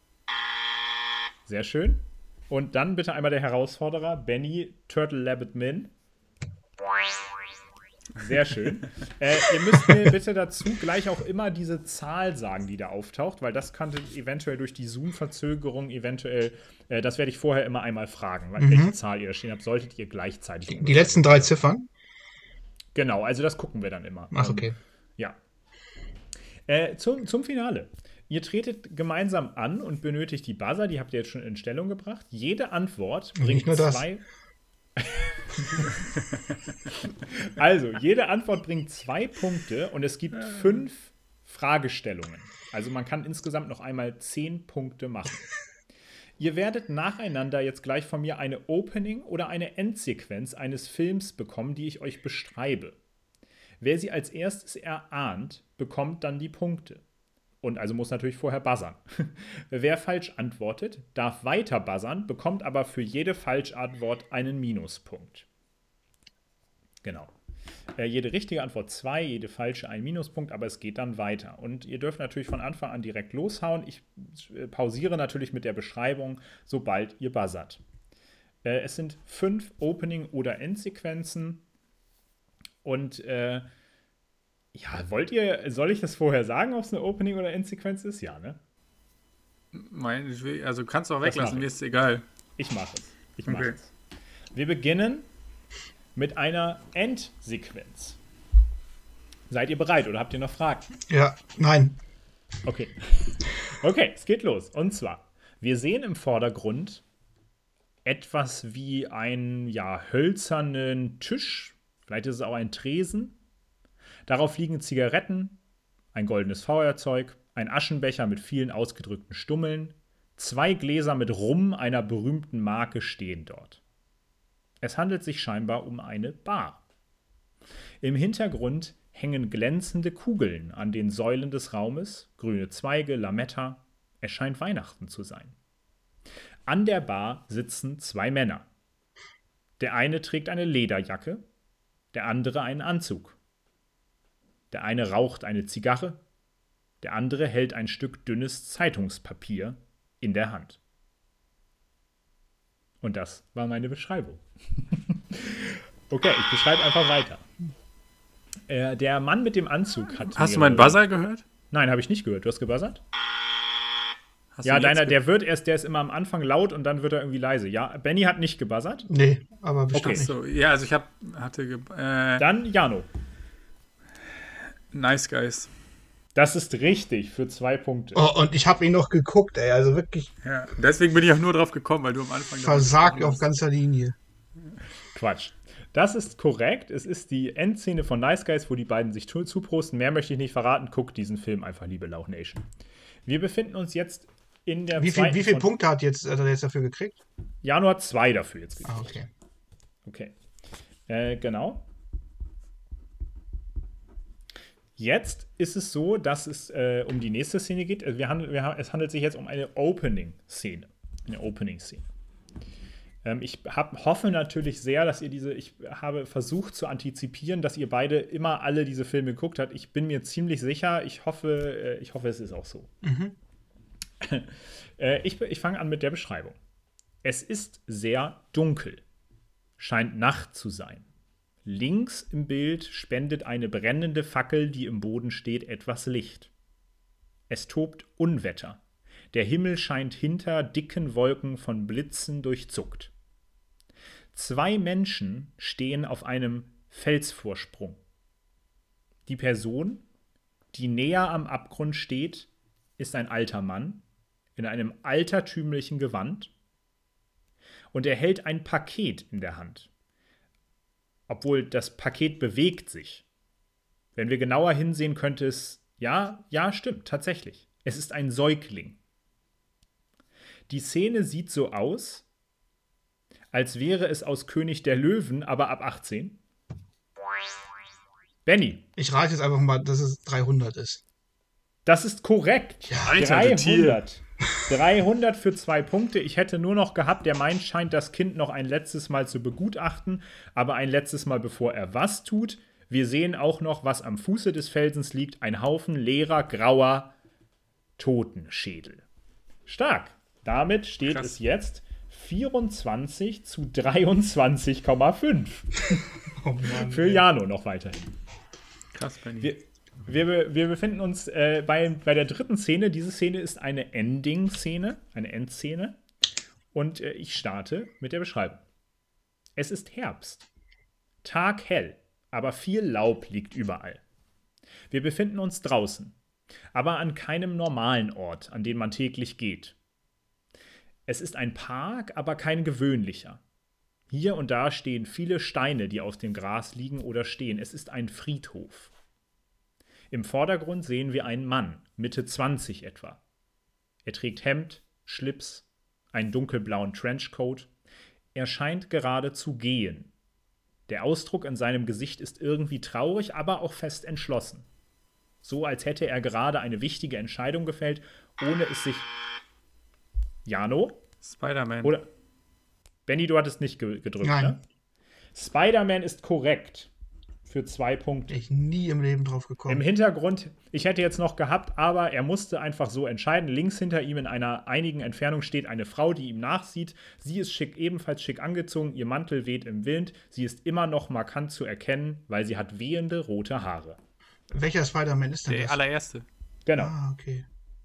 Sehr schön. Und dann bitte einmal der Herausforderer, Benny Turtle Rabbit Min. Sehr schön. äh, ihr müsst mir bitte dazu gleich auch immer diese Zahl sagen, die da auftaucht, weil das könnte eventuell durch die Zoom-Verzögerung eventuell, äh, das werde ich vorher immer einmal fragen, weil, Mhm. welche Zahl ihr da stehen habt, solltet ihr gleichzeitig. Die, die letzten drei Ziffern? Genau, also das gucken wir dann immer. Ach, Ähm, okay. Ja. Äh, zum, zum Finale. Ihr tretet gemeinsam an und benötigt die Buzzer, die habt ihr jetzt schon in Stellung gebracht. Jede Antwort bringt Nicht nur das. zwei. Also, jede Antwort bringt zwei Punkte und es gibt fünf Fragestellungen. Also man kann insgesamt noch einmal zehn Punkte machen. Ihr werdet nacheinander jetzt gleich von mir eine Opening- oder eine Endsequenz eines Films bekommen, die ich euch beschreibe. Wer sie als erstes erahnt, bekommt dann die Punkte. Und also muss natürlich vorher buzzern. Wer falsch antwortet, darf weiter buzzern, bekommt aber für jede Falschantwort einen Minuspunkt. Genau. Äh, jede richtige Antwort zwei, jede falsche ein Minuspunkt, aber es geht dann weiter. Und ihr dürft natürlich von Anfang an direkt loshauen. Ich äh, pausiere natürlich mit der Beschreibung, sobald ihr buzzert. Äh, es sind fünf Opening- oder Endsequenzen. Und äh, ja, wollt ihr, soll ich das vorher sagen, ob es eine Opening- oder Endsequenz ist? Ja, ne? Mein, ich will, also kannst du auch Das weglassen, mach mir ich. ist egal. Ich mache es. Ich mache Okay. es. Wir beginnen mit einer Endsequenz. Seid ihr bereit oder habt ihr noch Fragen? Ja, nein. Okay. Okay, es geht los. Und zwar, wir sehen im Vordergrund etwas wie einen, ja, hölzernen Tisch. Vielleicht ist es auch ein Tresen. Darauf liegen Zigaretten, ein goldenes Feuerzeug, ein Aschenbecher mit vielen ausgedrückten Stummeln. Zwei Gläser mit Rum einer berühmten Marke stehen dort. Es handelt sich scheinbar um eine Bar. Im Hintergrund hängen glänzende Kugeln an den Säulen des Raumes, grüne Zweige, Lametta. Es scheint Weihnachten zu sein. An der Bar sitzen zwei Männer. Der eine trägt eine Lederjacke, der andere einen Anzug. Der eine raucht eine Zigarre, der andere hält ein Stück dünnes Zeitungspapier in der Hand. Und das war meine Beschreibung. Okay, ich beschreibe einfach weiter. Äh, der Mann mit dem Anzug hat. Hast du meinen Buzzer gehört? Nein, habe ich nicht gehört. Du hast gebuzzert? Hast Ja, du jetzt deiner, ge- der wird erst, der ist immer am Anfang laut und dann wird er irgendwie leise. Ja, Benny hat nicht gebuzzert. Nee, aber bestimmt Okay. nicht. So, ja, also ich hab, hatte. ge- Äh, Dann Jano. Nice Guys. Das ist richtig für zwei Punkte. Oh, und ich habe ihn noch geguckt, ey. Also wirklich Ja, deswegen bin ich auch nur drauf gekommen, weil du am Anfang. davon versagt gesprochen auf hast. ganzer Linie. Quatsch. Das ist korrekt. Es ist die Endszene von Nice Guys, wo die beiden sich zu- zuprosten. Mehr möchte ich nicht verraten. Guckt diesen Film einfach, liebe Lauch Nation. Wir befinden uns jetzt in der Wie, viel, zweiten wie viele von- Punkte hat, jetzt, hat er jetzt dafür gekriegt? Jano hat zwei dafür jetzt gekriegt. Ah, okay. Okay. Äh, genau. Jetzt ist es so, dass es äh, um die nächste Szene geht. Also wir handel, wir haben, es handelt sich jetzt um eine Opening-Szene. Eine Opening-Szene. Ähm, ich hab, hoffe natürlich sehr, dass ihr diese, ich habe versucht zu antizipieren, dass ihr beide immer alle diese Filme geguckt habt. Ich bin mir ziemlich sicher, ich hoffe, äh, ich hoffe, es ist auch so. Mhm. äh, ich ich fange an mit der Beschreibung. Es ist sehr dunkel. Scheint Nacht zu sein. Links im Bild spendet eine brennende Fackel, die im Boden steht, etwas Licht. Es tobt Unwetter. Der Himmel scheint hinter dicken Wolken von Blitzen durchzuckt. Zwei Menschen stehen auf einem Felsvorsprung. Die Person, die näher am Abgrund steht, ist ein alter Mann in einem altertümlichen Gewand und er hält ein Paket in der Hand. Obwohl das Paket bewegt sich. Wenn wir genauer hinsehen, könnte es, ja, ja, stimmt, tatsächlich. Es ist ein Säugling. Die Szene sieht so aus, als wäre es aus König der Löwen, aber ab achtzehn. Benny. Ich rate jetzt einfach mal, dass es dreihundert ist. Das ist korrekt. Ja, Alter, dreihundert. dreihundert für zwei Punkte. Ich hätte nur noch gehabt, der Mann scheint das Kind noch ein letztes Mal zu begutachten, aber ein letztes Mal, bevor er was tut. Wir sehen auch noch, was am Fuße des Felsens liegt. Ein Haufen leerer, grauer Totenschädel. Stark. Damit steht Krass. es jetzt vierundzwanzig zu dreiundzwanzig Komma fünf. Oh Mann, Für ey. Jano noch weiterhin. Krass, Benny. Wir, wir, wir befinden uns äh, bei, bei der dritten Szene. Diese Szene ist eine Ending-Szene, eine Endszene. Und äh, ich starte mit der Beschreibung. Es ist Herbst. Taghell, aber viel Laub liegt überall. Wir befinden uns draußen, aber an keinem normalen Ort, an den man täglich geht. Es ist ein Park, aber kein gewöhnlicher. Hier und da stehen viele Steine, die auf dem Gras liegen oder stehen. Es ist ein Friedhof. Im Vordergrund sehen wir einen Mann, Mitte zwanzig etwa. Er trägt Hemd, Schlips, einen dunkelblauen Trenchcoat. Er scheint gerade zu gehen. Der Ausdruck in seinem Gesicht ist irgendwie traurig, aber auch fest entschlossen. So, als hätte er gerade eine wichtige Entscheidung gefällt, ohne es sich... Jano? Spider-Man. Oder? Benny, du hattest nicht ge gedrückt, Nein. ne? Spider-Man ist korrekt. Für zwei Punkte. Ich nie im Leben drauf Im gekommen. Hintergrund, ich hätte jetzt noch gehabt, aber er musste einfach so entscheiden. Links hinter ihm in einer einigen Entfernung steht eine Frau, die ihm nachsieht. Sie ist schick, ebenfalls schick angezogen, ihr Mantel weht im Wind. Sie ist immer noch markant zu erkennen, weil sie hat wehende rote Haare. Welcher Spider-Man ist denn Der das? allererste. Genau, Ah, okay.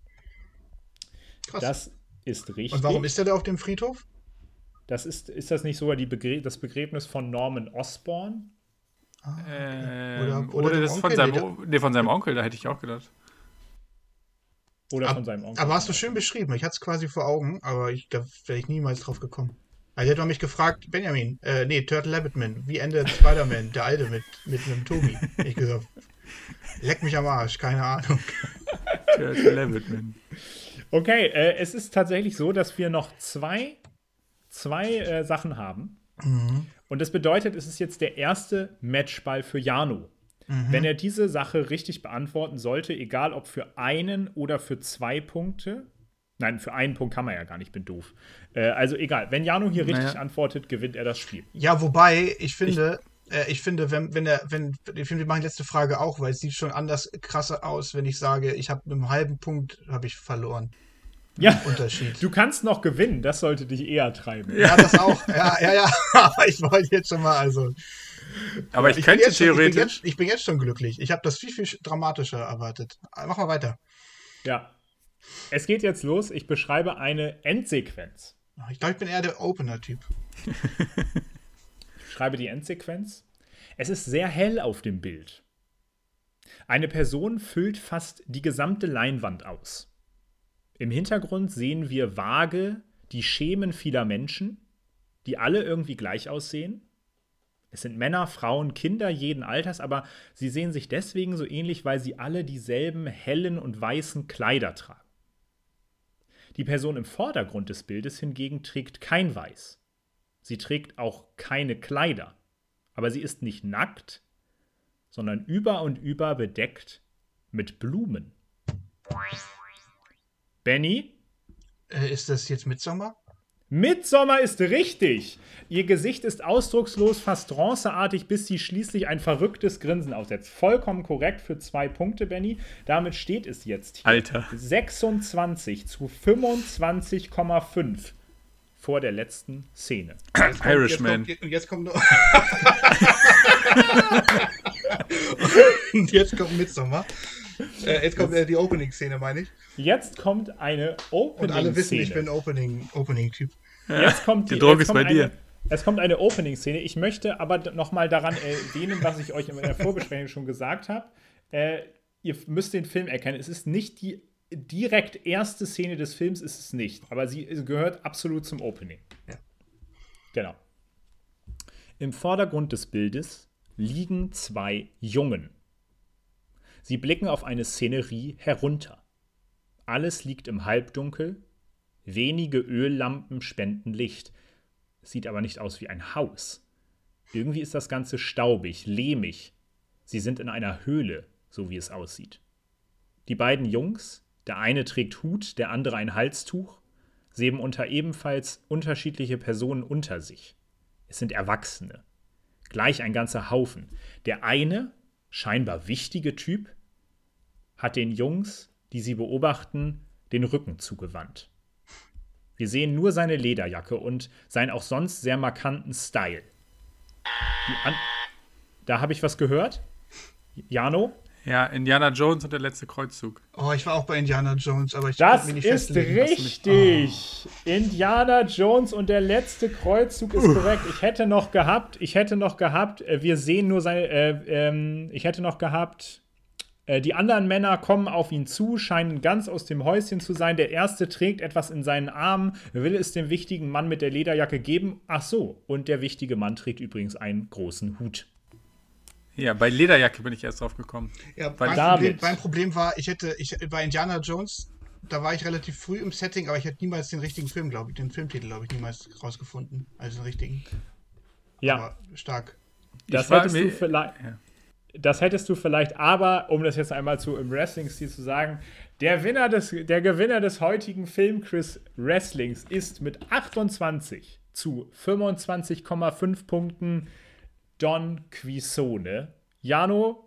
Krass. das ist richtig. Und warum ist er da auf dem Friedhof? das ist, ist das nicht sogar die Begrä das Begräbnis von Norman Osborn? Ah, okay. Ähm, Oder- oder, oder dem das von Onkel, seinem, nee, O- nee, von seinem Onkel, da hätte ich auch gedacht. Oder Ab- von seinem Onkel? Aber hast du schön beschrieben. Ich hatte es quasi vor Augen, aber ich, da wäre ich niemals drauf gekommen. Also hätte man mich gefragt, Benjamin, äh, nee, Turtle Rabbitman, wie endet Spider-Man, der Alte mit, mit einem Tobi? Ich gesagt, leck mich am Arsch, keine Ahnung. Turtle Rabbitman. Okay, äh, es ist tatsächlich so, dass wir noch zwei, zwei äh, Sachen haben. Mhm. Und das bedeutet, es ist jetzt der erste Matchball für Jano. Mhm. Wenn er diese Sache richtig beantworten sollte, egal ob für einen oder für zwei Punkte, nein, für einen Punkt kann man ja gar nicht, bin doof. Äh, also egal, wenn Jano hier Naja. richtig antwortet, gewinnt er das Spiel. Ja, wobei, ich finde, ich, äh, ich finde, wenn, wenn er, wenn, ich finde, wir machen die letzte Frage auch, weil es sieht schon anders krasser aus, wenn ich sage, ich habe mit einem halben Punkt habe ich verloren. Ja, Unterschied. du kannst noch gewinnen, das sollte dich eher treiben. Ja, das auch. Ja, ja, ja. Aber ich wollte jetzt schon mal, also. Aber ich, bin könnte jetzt schon, ich, bin theoretisch. jetzt, ich bin jetzt schon glücklich. Ich habe das viel, viel dramatischer erwartet. Mach mal weiter. Ja. Es geht jetzt los. Ich beschreibe eine Endsequenz. Ich glaube, ich bin eher der Opener-Typ. Ich schreibe die Endsequenz. Es ist sehr hell auf dem Bild. Eine Person füllt fast die gesamte Leinwand aus. Im Hintergrund sehen wir vage die Schemen vieler Menschen, die alle irgendwie gleich aussehen. Es sind Männer, Frauen, Kinder jeden Alters, aber sie sehen sich deswegen so ähnlich, weil sie alle dieselben hellen und weißen Kleider tragen. Die Person im Vordergrund des Bildes hingegen trägt kein Weiß. Sie trägt auch keine Kleider, aber sie ist nicht nackt, sondern über und über bedeckt mit Blumen. Benny? Äh, ist das jetzt Midsommar? Midsommar ist richtig. Ihr Gesicht ist ausdruckslos, fast tranceartig, bis sie schließlich ein verrücktes Grinsen aufsetzt. Vollkommen korrekt für zwei Punkte, Benny. Damit steht es jetzt hier. Alter. sechsundzwanzig zu fünfundzwanzig Komma fünf vor der letzten Szene. Jetzt kommt, Irishman. Jetzt kommt, jetzt kommt noch. Und jetzt kommt Midsommar. Äh, jetzt kommt äh, die Opening-Szene, meine ich. Jetzt kommt eine Opening-Szene. Und alle wissen, ich bin Opening, Opening-Typ. Jetzt kommt die, Der Druck jetzt ist kommt bei eine, dir. Es kommt eine Opening-Szene. Ich möchte aber nochmal daran erwähnen, was ich euch in der Vorbesprechung schon gesagt habe. Äh, ihr müsst den Film erkennen. Es ist nicht die direkt erste Szene des Films, ist es nicht. Aber sie gehört absolut zum Opening. Ja. Genau. Im Vordergrund des Bildes liegen zwei Jungen. Sie blicken auf eine Szenerie herunter. Alles liegt im Halbdunkel. Wenige Öllampen spenden Licht. Es sieht aber nicht aus wie ein Haus. Irgendwie ist das Ganze staubig, lehmig. Sie sind in einer Höhle, so wie es aussieht. Die beiden Jungs, der eine trägt Hut, der andere ein Halstuch, sehen unter ebenfalls unterschiedliche Personen unter sich. Es sind Erwachsene. Gleich ein ganzer Haufen. Der eine, scheinbar wichtige Typ, hat den Jungs, die sie beobachten, den Rücken zugewandt. Wir sehen nur seine Lederjacke und seinen auch sonst sehr markanten Style. Die An- da habe ich was gehört? Jano? Ja, Indiana Jones und der letzte Kreuzzug. Oh, ich war auch bei Indiana Jones, aber ich Das konnte mir nicht ist festlegen, was richtig. Oh. Indiana Jones und der letzte Kreuzzug ist korrekt. Ich hätte noch gehabt, ich hätte noch gehabt, äh, wir sehen nur seine, äh, ähm, ich hätte noch gehabt, äh, die anderen Männer kommen auf ihn zu, scheinen ganz aus dem Häuschen zu sein. Der erste trägt etwas in seinen Armen, will es dem wichtigen Mann mit der Lederjacke geben. Ach so, und der wichtige Mann trägt übrigens einen großen Hut. Ja, bei Lederjacke bin ich erst drauf gekommen. Ja, Weil mein, David. Problem, mein Problem war, ich hätte, ich, bei Indiana Jones, da war ich relativ früh im Setting, aber ich hätte niemals den richtigen Film, glaube ich, den Filmtitel, glaube ich, niemals rausgefunden. Also den richtigen. Ja, Aber stark. das Ich war hättest, du mir- vielleicht, Ja. das hättest du vielleicht, aber um das jetzt einmal zu im Wrestling-Stil zu sagen, der, Winner des, der Gewinner des heutigen Filmquiz Wrestlings ist mit achtundzwanzig zu fünfundzwanzig Komma fünf Punkten Don Quisone. Jano,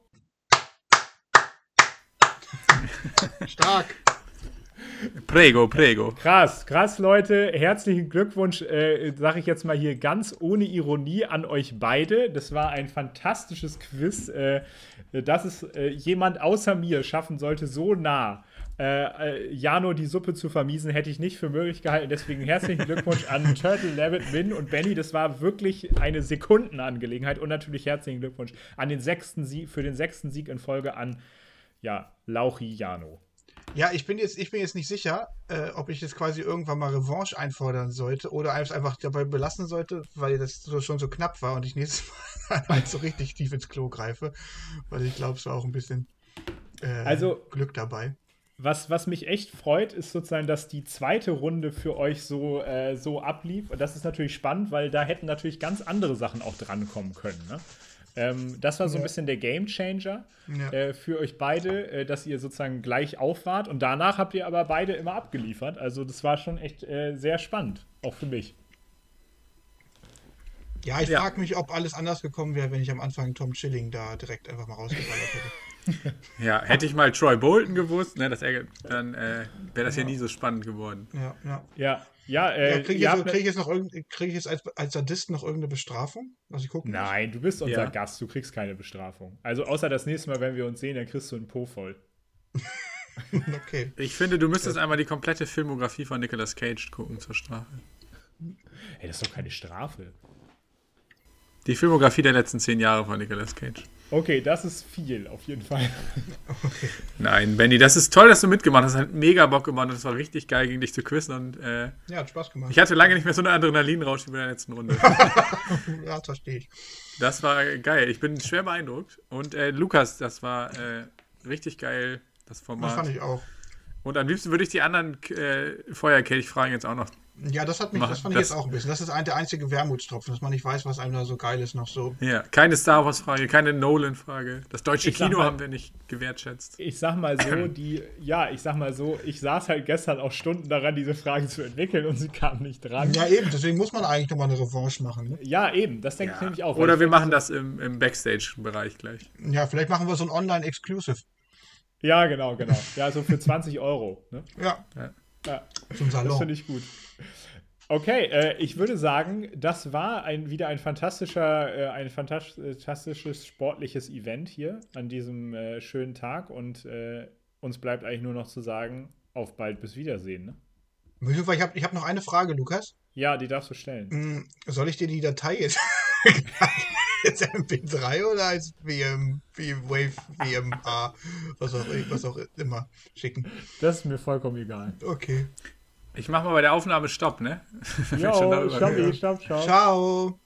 Stark. Prego, prego. krass, krass, Leute. Herzlichen Glückwunsch, äh, sage ich jetzt mal hier ganz ohne Ironie an euch beide. Das war ein fantastisches Quiz, äh, dass es äh, jemand außer mir schaffen sollte, so nah äh, äh, Jano die Suppe zu vermiesen, hätte ich nicht für möglich gehalten. Deswegen herzlichen Glückwunsch an Turtle, Levitt, Min und Benny. Das war wirklich eine Sekundenangelegenheit. Und natürlich herzlichen Glückwunsch an den sechsten Sieg, für den sechsten Sieg in Folge an ja, Lauchi Jano. Ja, ich bin jetzt, ich bin jetzt nicht sicher, äh, ob ich jetzt quasi irgendwann mal Revanche einfordern sollte oder einfach dabei belassen sollte, weil das so, schon so knapp war und ich nächstes Mal halt so richtig tief ins Klo greife. Weil ich glaube, es war auch ein bisschen äh, Also- Glück dabei. Was, was mich echt freut, ist sozusagen, dass die zweite Runde für euch so, äh, so ablief. Und das ist natürlich spannend, weil da hätten natürlich ganz andere Sachen auch drankommen können. Ne? Ähm, das war so ein Ja. bisschen der Gamechanger Ja. äh, für euch beide, äh, dass ihr sozusagen gleich auf wart. Und danach habt ihr aber beide immer abgeliefert. Also das war schon echt äh, sehr spannend, auch für mich. Ja, ich Ja. frage mich, ob alles anders gekommen wäre, wenn ich am Anfang Tom Chilling da direkt einfach mal rausgeballert hätte. Ja, hätte ich mal Troy Bolton gewusst, ne, das ärgert, dann äh, wäre das ja nie so spannend geworden. Ja, ja. Ja, ja, äh, ja, Kriege ich, ihr jetzt- habt krieg ich jetzt noch irgend, krieg ich jetzt als, als Sadist noch irgendeine Bestrafung? Was ich gucken muss? Nein, du bist unser Ja. Gast, du kriegst keine Bestrafung. Also außer das nächste Mal, wenn wir uns sehen, dann kriegst du einen Po voll. Okay. Ich finde, du müsstest einmal die komplette Filmografie von Nicolas Cage gucken zur Strafe. Ey, das ist doch keine Strafe. Die Filmografie der letzten zehn Jahre von Nicolas Cage. Okay, das ist viel, auf jeden Fall. Nein, Benny, das ist toll, dass du mitgemacht hast. Das hat mega Bock gemacht und es war richtig geil, gegen dich zu quizzen. Und äh, Ja, hat Spaß gemacht. ich hatte lange nicht mehr so eine Adrenalinrausch wie bei der letzten Runde. Ja, verstehe ich. Das war geil. Ich bin schwer beeindruckt. Und äh, Lukas, das war äh, richtig geil, das Das Format. fand ich auch. Und am liebsten würde ich die anderen äh, Feuerkelch-Fragen jetzt auch noch Ja, das hat mich, Mach- das fand ich das- jetzt auch ein bisschen. Das ist ein, der einzige Wermutstropfen, dass man nicht weiß, was einem da so geil ist, noch so. Ja, keine Star Wars-Frage, keine Nolan-Frage. Das deutsche Ich sag Kino mal- haben wir nicht gewertschätzt. Ich sag mal so, die, ja, ich sag mal so, ich saß halt gestern auch Stunden daran, diese Frage zu entwickeln und sie kam nicht dran. Ja, eben, deswegen muss man eigentlich nochmal eine Revanche machen. Ne? Ja, eben, das denke ich nämlich auch. weil Oder ich wir finde machen das im, im Backstage-Bereich gleich. Ja, vielleicht machen wir so ein Online-Exclusive. Ja, genau, genau. Ja, so für zwanzig Euro. Ne? Ja, Ja, zum das Salon. finde ich gut. Okay, äh, ich würde sagen, das war ein, wieder ein fantastischer, äh, ein fantas- fantastisches sportliches Event hier an diesem äh, schönen Tag und äh, uns bleibt eigentlich nur noch zu sagen, auf bald, bis Wiedersehen. Ne? Ich habe ich hab noch eine Frage, Lukas. Ja, die darfst du stellen. Hm, Soll ich dir die Datei jetzt, jetzt M P drei oder als W M, wie Wave, W M A, was auch, was auch immer schicken? Das ist mir vollkommen egal. Okay. Ich mach mal bei der Aufnahme Stopp, ne? Wenn wir schon Jo, darüber stopp, reden. stopp, stopp. Ciao.